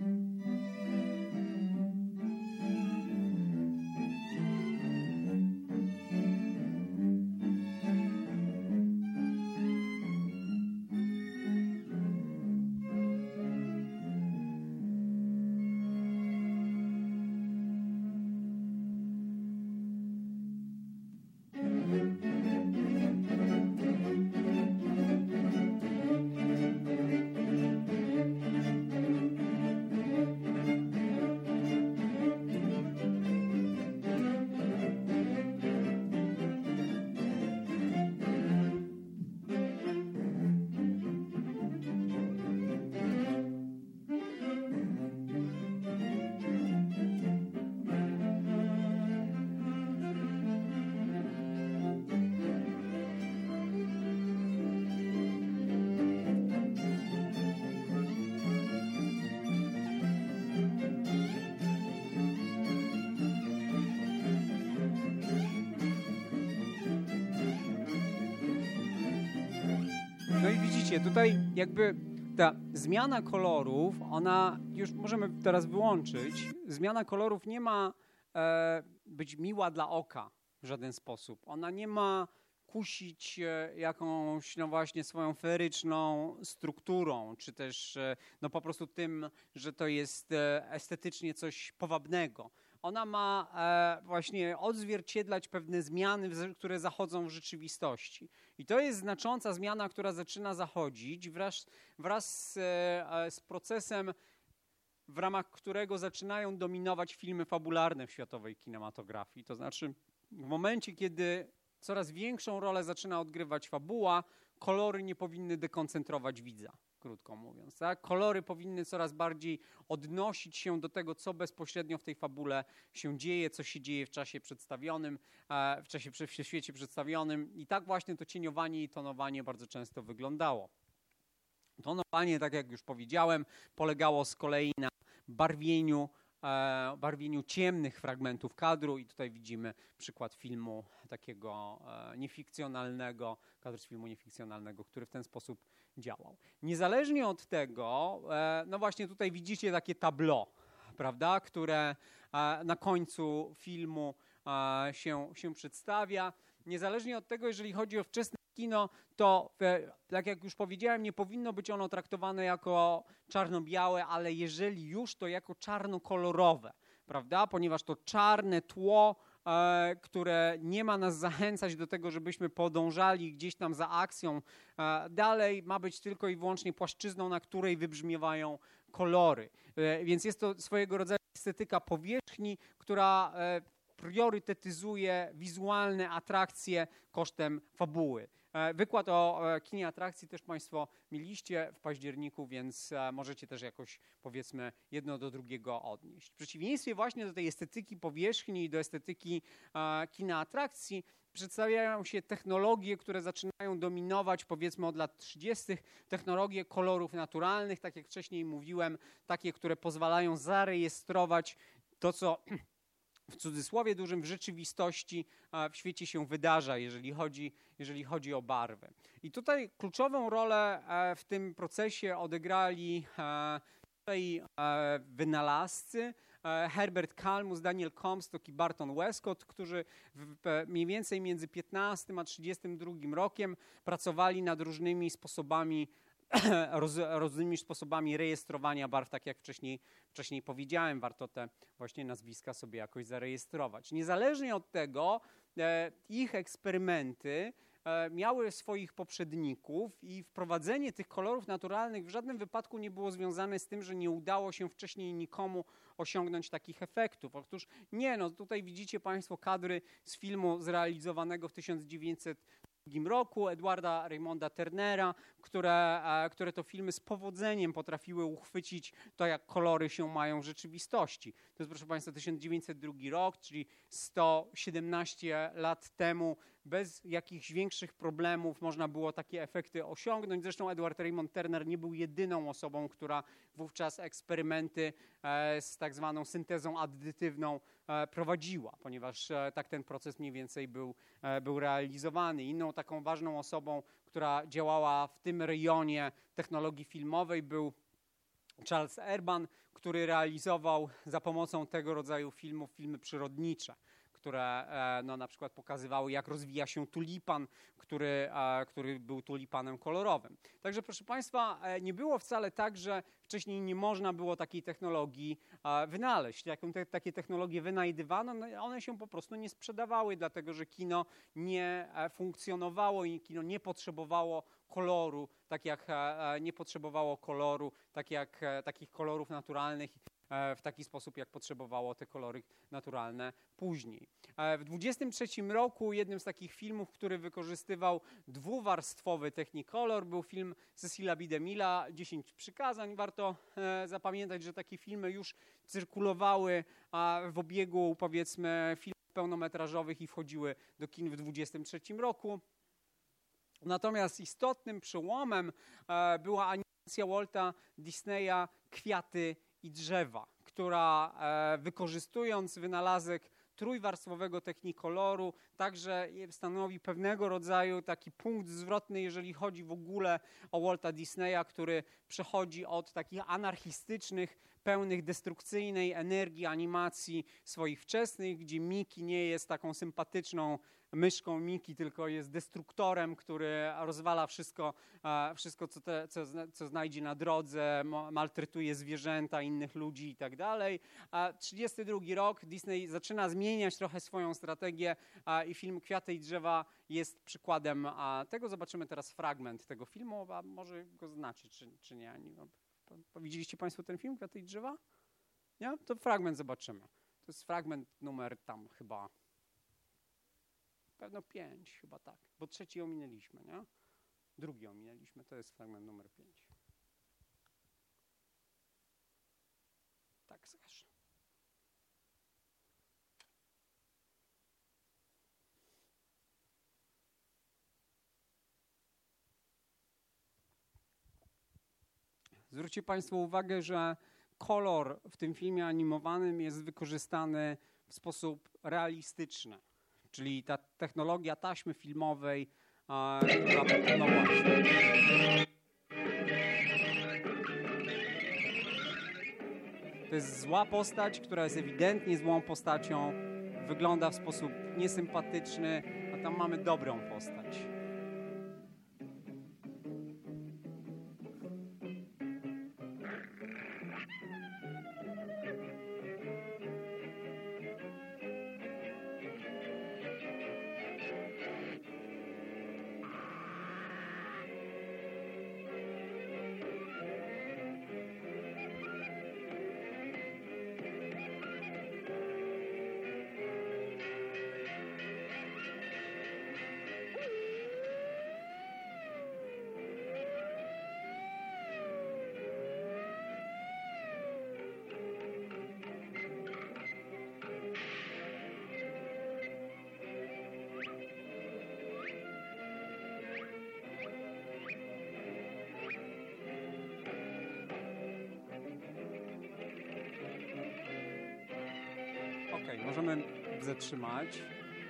Speaker 1: No i widzicie, tutaj jakby ta zmiana kolorów, ona już możemy teraz wyłączyć, zmiana kolorów nie ma e, być miła dla oka w żaden sposób. Ona nie ma kusić e, jakąś, no właśnie, swoją feeryczną strukturą, czy też e, no po prostu tym, że to jest e, estetycznie coś powabnego. Ona ma e, właśnie odzwierciedlać pewne zmiany, które zachodzą w rzeczywistości. I to jest znacząca zmiana, która zaczyna zachodzić wraz, wraz z, e, z procesem, w ramach którego zaczynają dominować filmy fabularne w światowej kinematografii. To znaczy w momencie, kiedy coraz większą rolę zaczyna odgrywać fabuła, kolory nie powinny dekoncentrować widza, krótko mówiąc. Tak? Kolory powinny coraz bardziej odnosić się do tego, co bezpośrednio w tej fabule się dzieje, co się dzieje w czasie przedstawionym, w czasie w świecie przedstawionym. I tak właśnie to cieniowanie i tonowanie bardzo często wyglądało. Tonowanie, tak jak już powiedziałem, polegało z kolei na barwieniu e, barwieniu ciemnych fragmentów kadru i tutaj widzimy przykład filmu takiego e, niefikcjonalnego, kadr z filmu niefikcjonalnego, który w ten sposób działał. Niezależnie od tego, e, no właśnie tutaj widzicie takie tableau, prawda, które e, na końcu filmu e, się, się przedstawia. Niezależnie od tego, jeżeli chodzi o wczesne kino, to tak jak już powiedziałem, nie powinno być ono traktowane jako czarno-białe, ale jeżeli już, to jako czarno-kolorowe, prawda? Ponieważ to czarne tło, e, które nie ma nas zachęcać do tego, żebyśmy podążali gdzieś tam za akcją e, dalej, ma być tylko i wyłącznie płaszczyzną, na której wybrzmiewają kolory. E, więc jest to swojego rodzaju estetyka powierzchni, która e, priorytetyzuje wizualne atrakcje kosztem fabuły. Wykład o kinie atrakcji też Państwo mieliście w październiku, więc możecie też jakoś, powiedzmy, jedno do drugiego odnieść. W przeciwieństwie właśnie do tej estetyki powierzchni i do estetyki kina atrakcji przedstawiają się technologie, które zaczynają dominować, powiedzmy, od lat trzydziestych. Technologie kolorów naturalnych, tak jak wcześniej mówiłem, takie, które pozwalają zarejestrować to, co w cudzysłowie dużym w rzeczywistości w świecie się wydarza, jeżeli chodzi, jeżeli chodzi o barwę. I tutaj kluczową rolę w tym procesie odegrali tutaj wynalazcy Herbert Kalmus, Daniel Comstock i Barton Westcott, którzy w, mniej więcej między piętnastym a trzydziestym drugim rokiem pracowali nad różnymi sposobami Roz, różnymi sposobami rejestrowania barw, tak jak wcześniej, wcześniej powiedziałem, warto te właśnie nazwiska sobie jakoś zarejestrować. Niezależnie od tego, e, ich eksperymenty e, miały swoich poprzedników i wprowadzenie tych kolorów naturalnych w żadnym wypadku nie było związane z tym, że nie udało się wcześniej nikomu osiągnąć takich efektów. Otóż nie, no tutaj widzicie Państwo kadry z filmu zrealizowanego w tysiąc dziewięćset drugim roku Edwarda Raymonda Turnera, które, które to filmy z powodzeniem potrafiły uchwycić to, jak kolory się mają w rzeczywistości. To jest, proszę Państwa, tysiąc dziewięćset drugi rok, czyli sto siedemnaście lat temu. Bez jakichś większych problemów można było takie efekty osiągnąć. Zresztą Edward Raymond Turner nie był jedyną osobą, która wówczas eksperymenty z tak zwaną syntezą addytywną prowadziła, ponieważ tak ten proces mniej więcej był, był realizowany. Inną taką ważną osobą, która działała w tym rejonie technologii filmowej, był Charles Urban, który realizował za pomocą tego rodzaju filmów filmy przyrodnicze, które no, na przykład pokazywały, jak rozwija się tulipan, który, który był tulipanem kolorowym. Także, proszę Państwa, nie było wcale tak, że wcześniej nie można było takiej technologii wynaleźć. Jak te, takie technologie wynajdywano, no, one się po prostu nie sprzedawały, dlatego że kino nie funkcjonowało i kino nie potrzebowało koloru, tak jak nie potrzebowało koloru, tak jak takich kolorów naturalnych w taki sposób, jak potrzebowało te kolory naturalne później. W dwudziestym trzecim roku jednym z takich filmów, który wykorzystywał dwuwarstwowy Technicolor, był film Cecila B. DeMilla, dziesięć przykazań. Warto zapamiętać, że takie filmy już cyrkulowały w obiegu, powiedzmy, filmów pełnometrażowych i wchodziły do kin w dwudziestym trzecim roku. Natomiast istotnym przełomem była animacja Walta Disneya Kwiaty i drzewa, która e, wykorzystując wynalazek trójwarstwowego Technicoloru także stanowi pewnego rodzaju taki punkt zwrotny, jeżeli chodzi w ogóle o Walta Disneya, który przechodzi od takich anarchistycznych, pełnych destrukcyjnej energii animacji swoich wczesnych, gdzie Mickey nie jest taką sympatyczną myszką Mickey, tylko jest destruktorem, który rozwala wszystko, wszystko co, te, co, co znajdzie na drodze, maltretuje zwierzęta, innych ludzi i tak dalej. A trzydziesty drugi rok Disney zaczyna zmieniać trochę swoją strategię i film Kwiaty i drzewa jest przykładem tego. Zobaczymy teraz fragment tego filmu, a może go znacie, czy, czy nie. Widzieliście Państwo ten film Kwiaty i drzewa? Nie? To fragment zobaczymy. To jest fragment numer tam chyba pewno pięć, chyba tak, bo trzeci ominęliśmy, nie? Drugi ominęliśmy, to jest fragment numer pięć. Tak, zresztą. Zwróćcie Państwo uwagę, że kolor w tym filmie animowanym jest wykorzystany w sposób realistyczny, czyli ta technologia taśmy filmowej, a, która, no właśnie. To jest zła postać, która jest ewidentnie złą postacią, wygląda w sposób niesympatyczny, a tam mamy dobrą postać. Okej, możemy zatrzymać.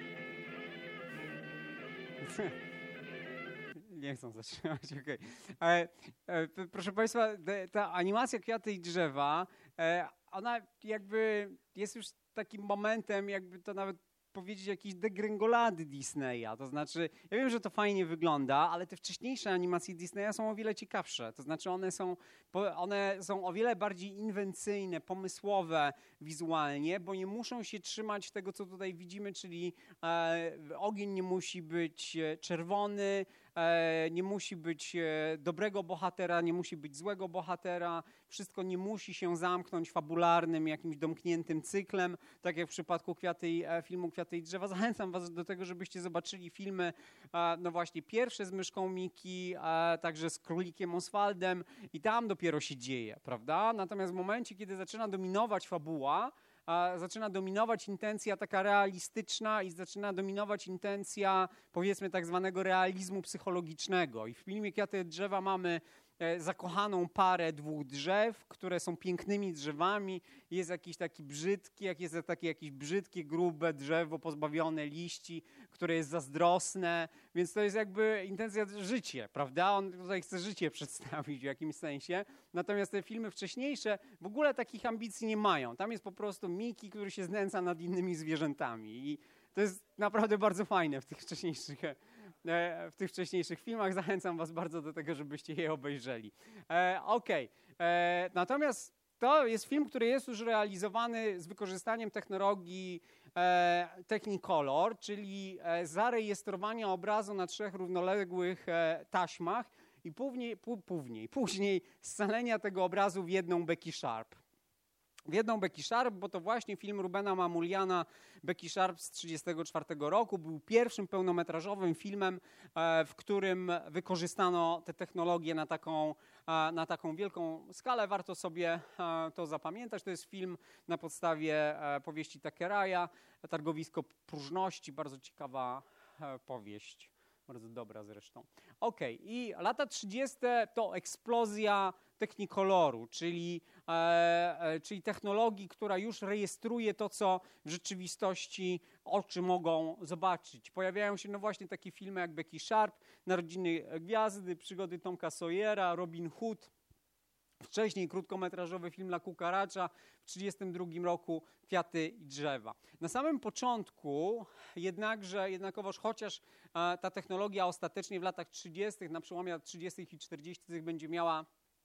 Speaker 1: Nie chcą zatrzymać, okej. Okay. E, proszę Państwa, ta animacja Kwiaty i drzewa, e, ona jakby jest już takim momentem, jakby to nawet powiedzieć, jakiejś degrengolady Disneya. To znaczy, ja wiem, że to fajnie wygląda, ale te wcześniejsze animacje Disneya są o wiele ciekawsze. To znaczy, one są, one są o wiele bardziej inwencyjne, pomysłowe wizualnie, bo nie muszą się trzymać tego, co tutaj widzimy, czyli e, ogień nie musi być czerwony, e, nie musi być dobrego bohatera, nie musi być złego bohatera. Wszystko nie musi się zamknąć fabularnym, jakimś domkniętym cyklem, tak jak w przypadku Kwiaty, filmu Kwiaty i drzewa. Zachęcam was do tego, żebyście zobaczyli filmy, no właśnie pierwsze z Myszką Miki, także z Królikiem Oswaldem i tam dopiero się dzieje, prawda? Natomiast w momencie, kiedy zaczyna dominować fabuła, zaczyna dominować intencja taka realistyczna i zaczyna dominować intencja, powiedzmy, tak zwanego realizmu psychologicznego. I w filmie Kwiaty i drzewa mamy zakochaną parę dwóch drzew, które są pięknymi drzewami. Jest jakiś taki brzydki, jak jest takie jakieś brzydkie, grube drzewo pozbawione liści, które jest zazdrosne, więc to jest jakby intencja życie, prawda? On tutaj chce życie przedstawić w jakimś sensie. Natomiast te filmy wcześniejsze w ogóle takich ambicji nie mają. Tam jest po prostu Miki, który się znęca nad innymi zwierzętami i to jest naprawdę bardzo fajne w tych wcześniejszych w tych wcześniejszych filmach. Zachęcam was bardzo do tego, żebyście je obejrzeli. E, Okej. Okay. Natomiast to jest film, który jest już realizowany z wykorzystaniem technologii e, Technicolor, czyli e, zarejestrowania obrazu na trzech równoległych e, taśmach i później, pó, później, później scalenia tego obrazu w jedną Becky Sharp. W jedną Becky Sharp, bo to właśnie film Rubena Mamuliana Becky Sharp z trzydziestego czwartego roku był pierwszym pełnometrażowym filmem, w którym wykorzystano te technologie na taką, na taką wielką skalę. Warto sobie to zapamiętać. To jest film na podstawie powieści Thackeraya, Targowisko próżności, bardzo ciekawa powieść. Bardzo dobra zresztą. Okej, okay. I lata trzydzieste to eksplozja Technicoloru, czyli, e, e, czyli technologii, która już rejestruje to, co w rzeczywistości oczy mogą zobaczyć. Pojawiają się no właśnie takie filmy jak Becky Sharp, Narodziny Gwiazdy, Przygody Tomka Sawyera, Robin Hood. Wcześniej krótkometrażowy film La Cucaracha, w trzydziestym drugim roku Kwiaty i drzewa. Na samym początku jednakże, jednakowoż chociaż e, ta technologia ostatecznie w latach trzydziestych, na przełomie lat trzydziestych i czterdziestych będzie miała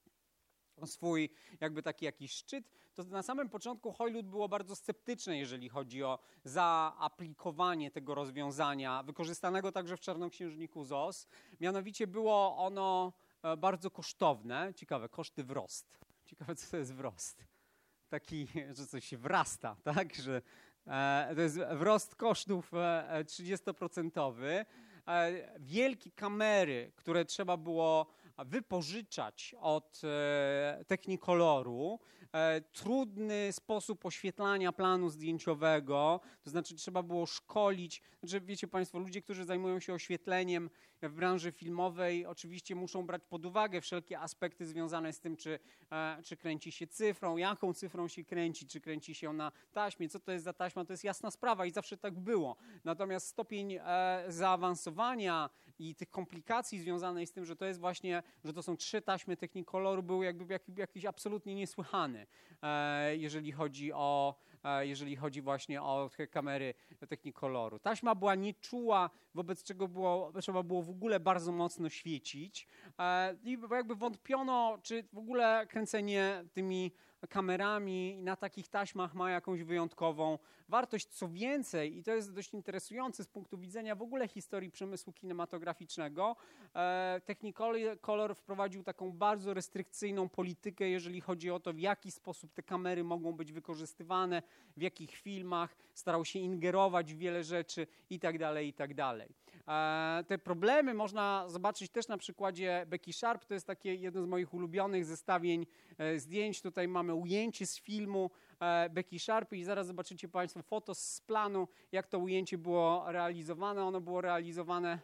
Speaker 1: swój jakby taki jakiś szczyt, to na samym początku Hollywood było bardzo sceptyczne, jeżeli chodzi o zaaplikowanie tego rozwiązania, wykorzystanego także w Czarnoksiężniku Z O S. Mianowicie było ono bardzo kosztowne. Ciekawe, koszty wrost. Ciekawe, co to jest wrost. Taki, że coś się wrasta, tak? Że e, to jest wzrost kosztów e, trzydziestoprocentowy. E, wielkie kamery, które trzeba było wypożyczać od e, Technikoloru e, trudny sposób oświetlania planu zdjęciowego, to znaczy trzeba było szkolić, znaczy wiecie Państwo, ludzie, którzy zajmują się oświetleniem w branży filmowej oczywiście muszą brać pod uwagę wszelkie aspekty związane z tym, czy, e, czy kręci się cyfrą, jaką cyfrą się kręci, czy kręci się na taśmie, co to jest za taśma, to jest jasna sprawa i zawsze tak było. Natomiast stopień e, zaawansowania i tych komplikacji związanych z tym, że to jest właśnie, że to są trzy taśmy Technikoloru, był jakby jak, jakiś absolutnie niesłychany, e, jeżeli chodzi o e, jeżeli chodzi właśnie o te kamery Technikoloru. Taśma była nieczuła, wobec czego było, trzeba było w ogóle bardzo mocno świecić e, i jakby wątpiono, czy w ogóle kręcenie tymi kamerami na takich taśmach ma jakąś wyjątkową wartość. Co więcej, i to jest dość interesujące z punktu widzenia w ogóle historii przemysłu kinematograficznego, e, Technicolor wprowadził taką bardzo restrykcyjną politykę, jeżeli chodzi o to, w jaki sposób te kamery mogą być wykorzystywane, w jakich filmach, starał się ingerować w wiele rzeczy i tak dalej, i tak dalej. E, te problemy można zobaczyć też na przykładzie Becky Sharp, to jest takie jedno z moich ulubionych zestawień e, zdjęć. Tutaj mamy ujęcie z filmu e, Becky Sharp i zaraz zobaczycie Państwo foto z planu, jak to ujęcie było realizowane. Ono było realizowane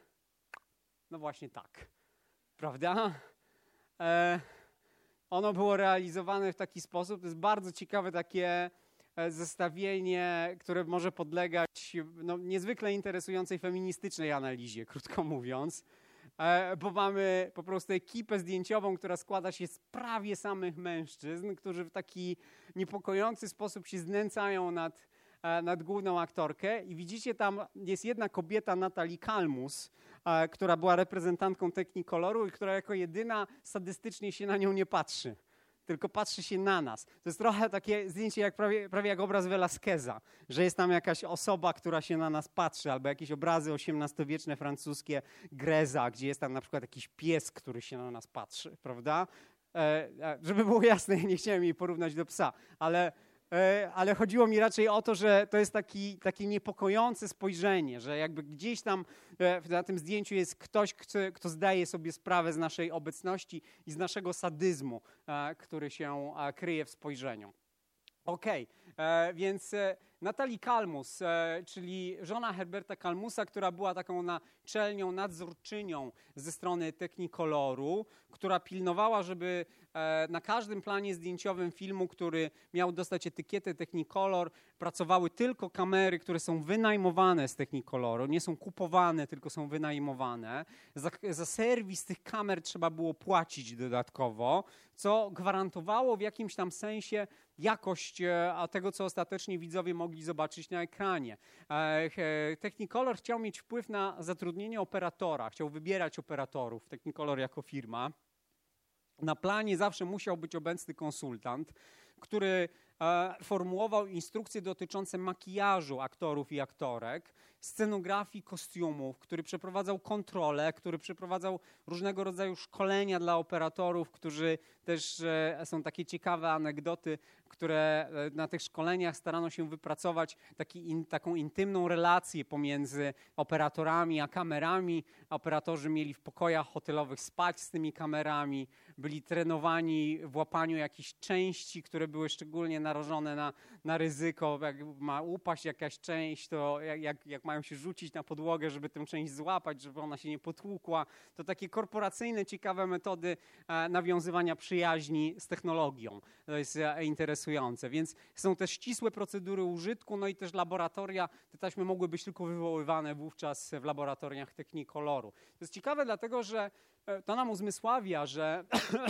Speaker 1: no właśnie tak, prawda? E, ono było realizowane w taki sposób, to jest bardzo ciekawe takie zestawienie, które może podlegać no, niezwykle interesującej feministycznej analizie, krótko mówiąc, e, bo mamy po prostu ekipę zdjęciową, która składa się z prawie samych mężczyzn, którzy w taki niepokojący sposób się znęcają nad, e, nad główną aktorkę i widzicie, tam jest jedna kobieta, Natalie Kalmus, e, która była reprezentantką Technikoloru i która jako jedyna sadystycznie się na nią nie patrzy, tylko patrzy się na nas. To jest trochę takie zdjęcie jak prawie, prawie jak obraz Velasqueza, że jest tam jakaś osoba, która się na nas patrzy, albo jakieś obrazy osiemnastowieczne francuskie Greza, gdzie jest tam na przykład jakiś pies, który się na nas patrzy, prawda? E, żeby było jasne, nie chciałem jej porównać do psa, ale, e, ale chodziło mi raczej o to, że to jest taki, takie niepokojące spojrzenie, że jakby gdzieś tam e, na tym zdjęciu jest ktoś, kto, kto zdaje sobie sprawę z naszej obecności i z naszego sadyzmu, e, który się e, kryje w spojrzeniu. Okej, okay. Więc e, Natalie Kalmus, e, czyli żona Herberta Kalmusa, która była taką naczelnią, nadzorczynią ze strony Technikoloru, która pilnowała, żeby e, na każdym planie zdjęciowym filmu, który miał dostać etykietę Technicolor, pracowały tylko kamery, które są wynajmowane z Technikoloru, nie są kupowane, tylko są wynajmowane. Za, za serwis tych kamer trzeba było płacić dodatkowo, co gwarantowało w jakimś tam sensie jakość tego, co ostatecznie widzowie mogli zobaczyć na ekranie. Technicolor chciał mieć wpływ na zatrudnienie operatora, chciał wybierać operatorów, Technicolor jako firma. Na planie zawsze musiał być obecny konsultant, który formułował instrukcje dotyczące makijażu aktorów i aktorek, scenografii kostiumów, który przeprowadzał kontrolę, który przeprowadzał różnego rodzaju szkolenia dla operatorów, którzy też są takie ciekawe anegdoty, które na tych szkoleniach starano się wypracować taki in, taką intymną relację pomiędzy operatorami a kamerami. Operatorzy mieli w pokojach hotelowych spać z tymi kamerami, byli trenowani w łapaniu jakichś części, które były szczególnie narażone na, na ryzyko. Jak ma upaść jakaś część, to jak, jak, jak mają się rzucić na podłogę, żeby tę część złapać, żeby ona się nie potłukła. To takie korporacyjne, ciekawe metody e, nawiązywania przyjaźni z technologią. To jest e, interesujące. Więc są też ścisłe procedury użytku, no i też laboratoria. Te taśmy mogły być tylko wywoływane wówczas w laboratoriach Technikoloru. To jest ciekawe dlatego, że e, to nam uzmysławia, że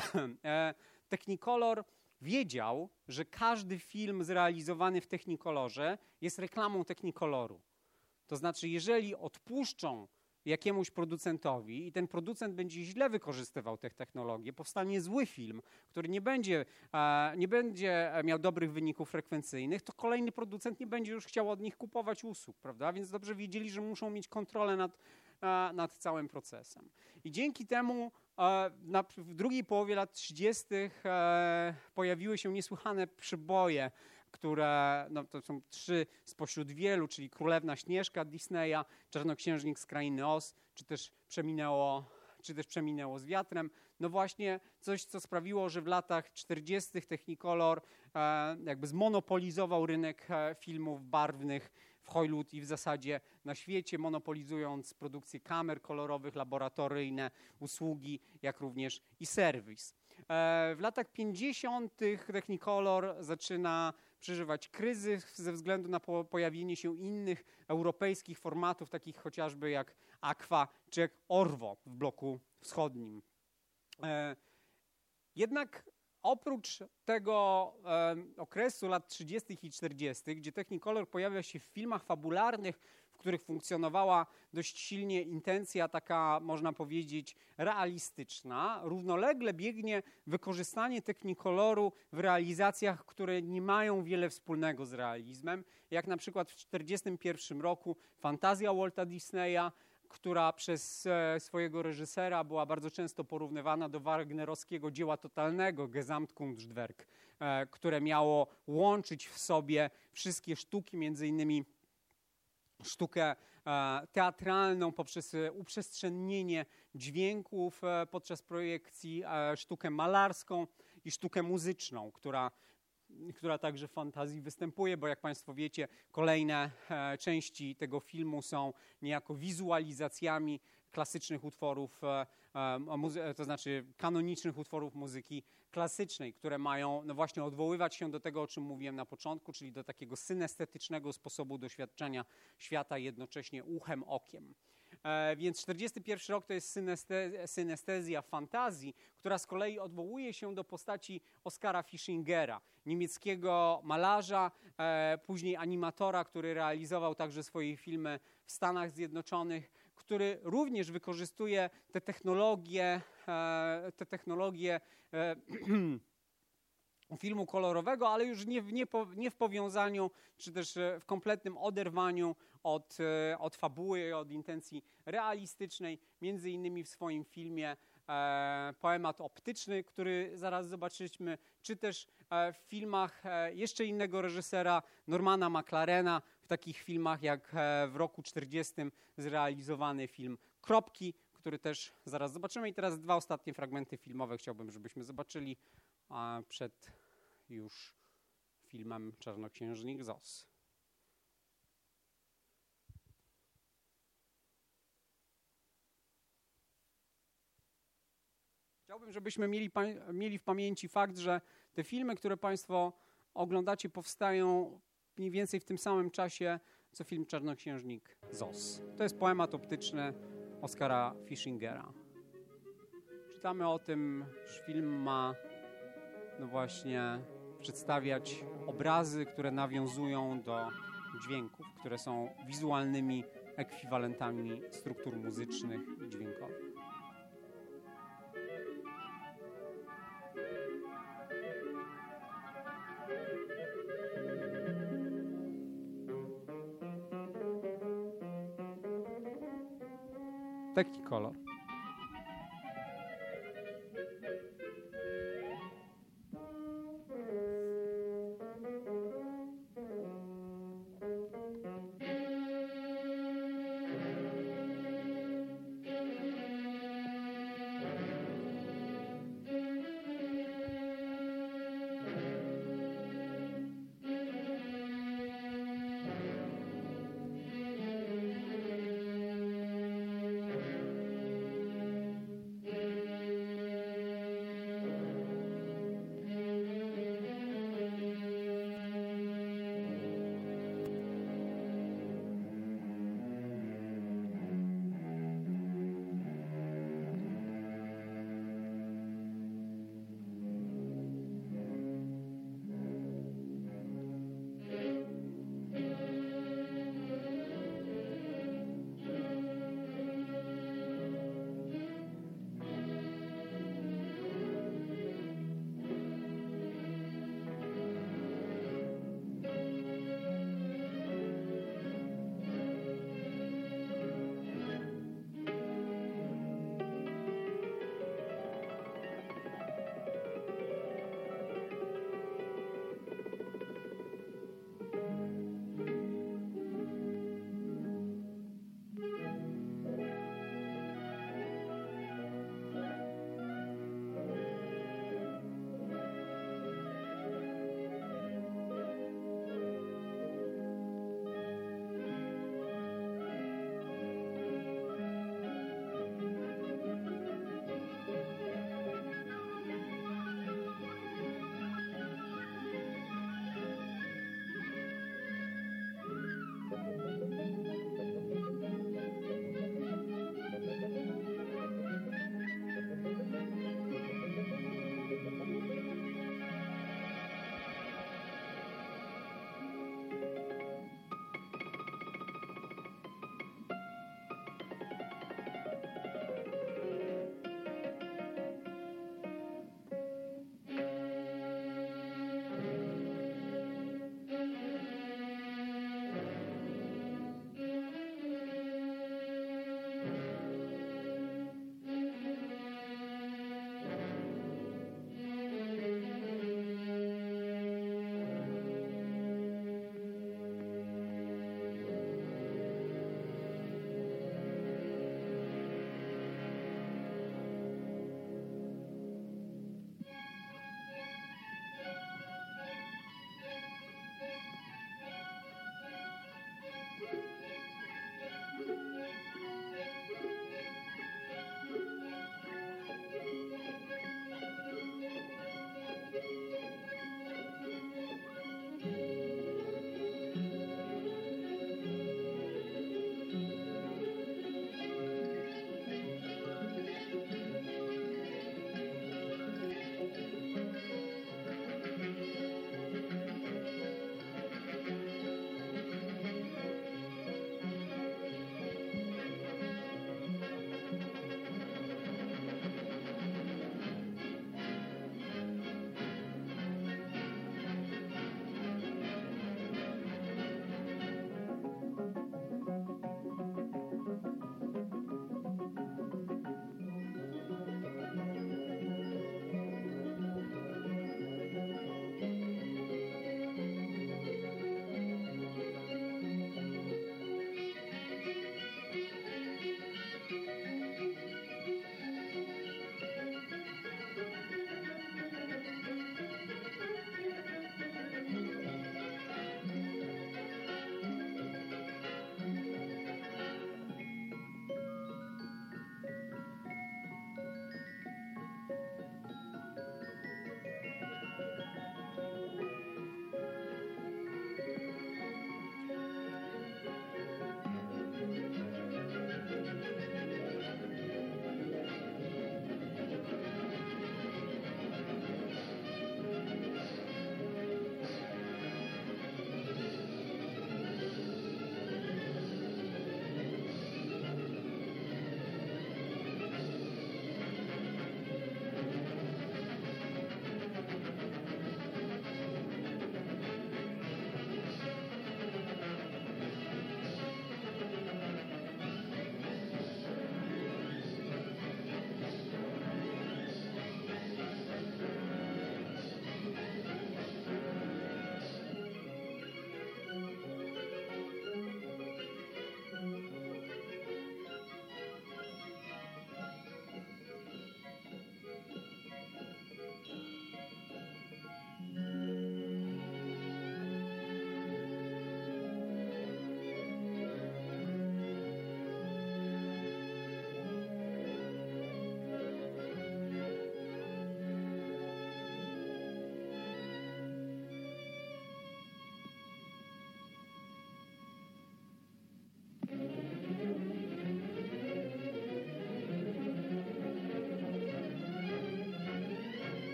Speaker 1: e, Technicolor wiedział, że każdy film zrealizowany w Technicolorze jest reklamą Technicoloru. To znaczy, jeżeli odpuszczą jakiemuś producentowi i ten producent będzie źle wykorzystywał tę technologię, powstanie zły film, który nie będzie, nie będzie miał dobrych wyników frekwencyjnych, to kolejny producent nie będzie już chciał od nich kupować usług, prawda? Więc dobrze wiedzieli, że muszą mieć kontrolę nad, nad całym procesem. I dzięki temu na, w drugiej połowie lat trzydziestych pojawiły się niesłychane przyboje, które no, to są trzy spośród wielu, czyli Królewna Śnieżka Disneya, Czarnoksiężnik z Krainy Oz, czy też Przeminęło, czy też Przeminęło z wiatrem. no właśnie coś, co sprawiło, że w latach czterdziestych Technicolor e, jakby zmonopolizował rynek e, filmów barwnych w Hollywood i w zasadzie na świecie, monopolizując produkcję kamer kolorowych, laboratoryjne usługi, jak również i serwis. E, w latach pięćdziesiątych Technicolor zaczyna przeżywać kryzys ze względu na po, pojawienie się innych europejskich formatów, takich chociażby jak Aqua czy jak Orwo w bloku wschodnim. E, jednak oprócz tego e, okresu lat trzydziestych i czterdziestych, gdzie Technicolor pojawia się w filmach fabularnych, w których funkcjonowała dość silnie intencja taka, można powiedzieć, realistyczna, równolegle biegnie wykorzystanie Technicoloru w realizacjach, które nie mają wiele wspólnego z realizmem, jak na przykład w tysiąc dziewięćset czterdziestym pierwszym roku fantazja Walta Disneya, która przez e, swojego reżysera była bardzo często porównywana do wagnerowskiego dzieła totalnego Gesamtkunstwerk, e, które miało łączyć w sobie wszystkie sztuki, między innymi sztukę e, teatralną poprzez uprzestrzennienie dźwięków e, podczas projekcji, e, sztukę malarską i sztukę muzyczną, która która także w fantazji występuje, bo jak Państwo wiecie, kolejne e, części tego filmu są niejako wizualizacjami klasycznych utworów, e, e, to znaczy kanonicznych utworów muzyki klasycznej, które mają no właśnie odwoływać się do tego, o czym mówiłem na początku, czyli do takiego synestetycznego sposobu doświadczenia świata jednocześnie uchem, okiem. E, więc czterdziesty pierwszy rok to jest syneste, synestezja fantazji, która z kolei odwołuje się do postaci Oskara Fischingera, niemieckiego malarza, e, później animatora, który realizował także swoje filmy w Stanach Zjednoczonych, który również wykorzystuje te technologie, e, te technologie e, filmu kolorowego, ale już nie w, nie, po, nie w powiązaniu, czy też w kompletnym oderwaniu od, od fabuły, od intencji realistycznej, między innymi w swoim filmie e, Poemat optyczny, który zaraz zobaczyliśmy, czy też e, w filmach e, jeszcze innego reżysera, Normana McLarena, w takich filmach jak e, w roku czterdziestym zrealizowany film Kropki, który też zaraz zobaczymy. I teraz dwa ostatnie fragmenty filmowe chciałbym, żebyśmy zobaczyli a przed już filmem Czarnoksiężnik Z O S. Chciałbym, żebyśmy mieli, mieli w pamięci fakt, że te filmy, które Państwo oglądacie, powstają mniej więcej w tym samym czasie, co film Czarnoksiężnik Z O S. To jest poemat optyczny Oskara Fischingera. Czytamy o tym, że film ma no właśnie przedstawiać obrazy, które nawiązują do dźwięków, które są wizualnymi ekwiwalentami struktur muzycznych i dźwiękowych. Technicolor.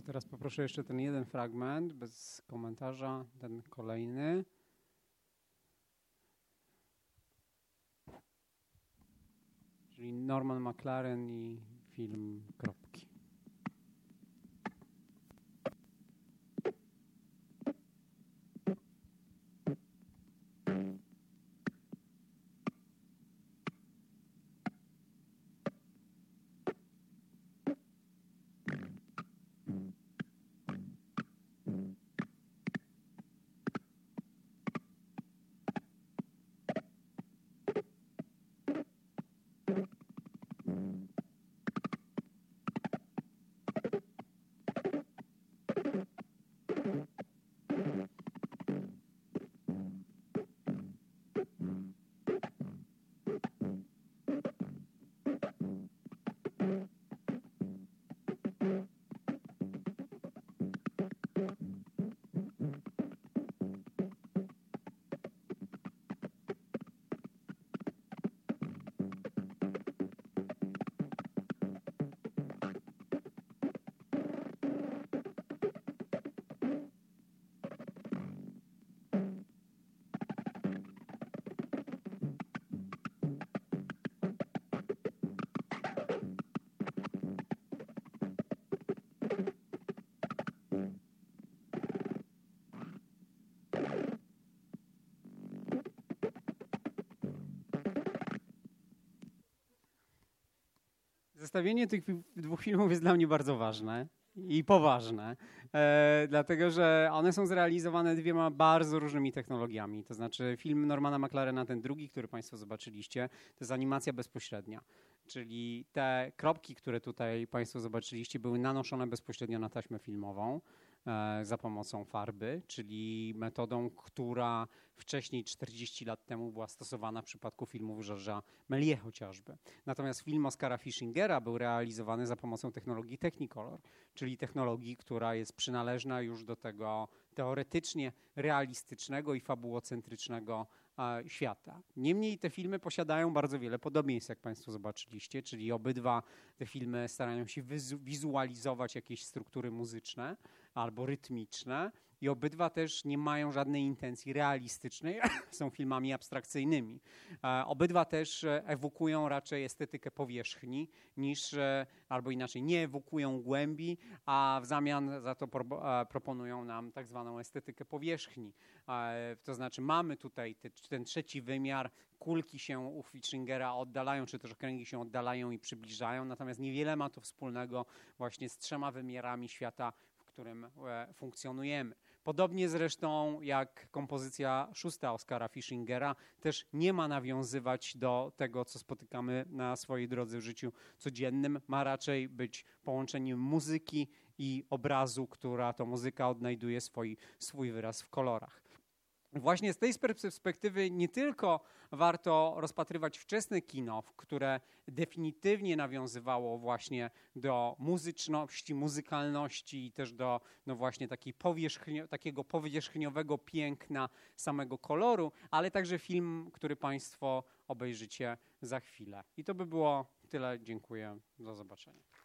Speaker 1: teraz poproszę jeszcze ten jeden fragment bez komentarza, ten kolejny. Czyli Norman McLaren i film Kropki. Zestawienie tych dwóch filmów jest dla mnie bardzo ważne i poważne, e, dlatego że one są zrealizowane dwiema bardzo różnymi technologiami. To znaczy film Normana McLarena, ten drugi, który Państwo zobaczyliście, to jest animacja bezpośrednia. Czyli te kropki, które tutaj Państwo zobaczyliście, były nanoszone bezpośrednio na taśmę filmową e, za pomocą farby, czyli metodą, która wcześniej, czterdzieści lat temu, była stosowana w przypadku filmów Georgesa Méliès chociażby. Natomiast film Oskara Fischingera był realizowany za pomocą technologii Technicolor, czyli technologii, która jest przynależna już do tego teoretycznie realistycznego i fabułocentrycznego e, świata. Niemniej te filmy posiadają bardzo wiele podobieństw, jak Państwo zobaczyliście, czyli obydwa te filmy starają się wizu- wizualizować jakieś struktury muzyczne albo rytmiczne i obydwa też nie mają żadnej intencji realistycznej, są filmami abstrakcyjnymi. E, obydwa też ewokują raczej estetykę powierzchni niż, e, albo inaczej, nie ewokują głębi, a w zamian za to pro, e, proponują nam tak zwaną estetykę powierzchni. E, to znaczy mamy tutaj te, ten trzeci wymiar, kulki się u Fischingera oddalają, czy też okręgi się oddalają i przybliżają, natomiast niewiele ma to wspólnego właśnie z trzema wymiarami świata, w którym e, funkcjonujemy. Podobnie zresztą jak kompozycja szósta Oskara Fischingera też nie ma nawiązywać do tego, co spotykamy na swojej drodze w życiu codziennym. Ma raczej być połączeniem muzyki i obrazu, która to muzyka odnajduje swój, swój wyraz w kolorach. Właśnie z tej perspektywy nie tylko warto rozpatrywać wczesne kino, które definitywnie nawiązywało właśnie do muzyczności, muzykalności i też do no właśnie takiej powierzchnio, takiego powierzchniowego piękna samego koloru, ale także film, który Państwo obejrzycie za chwilę. I to by było tyle. Dziękuję. Do zobaczenia.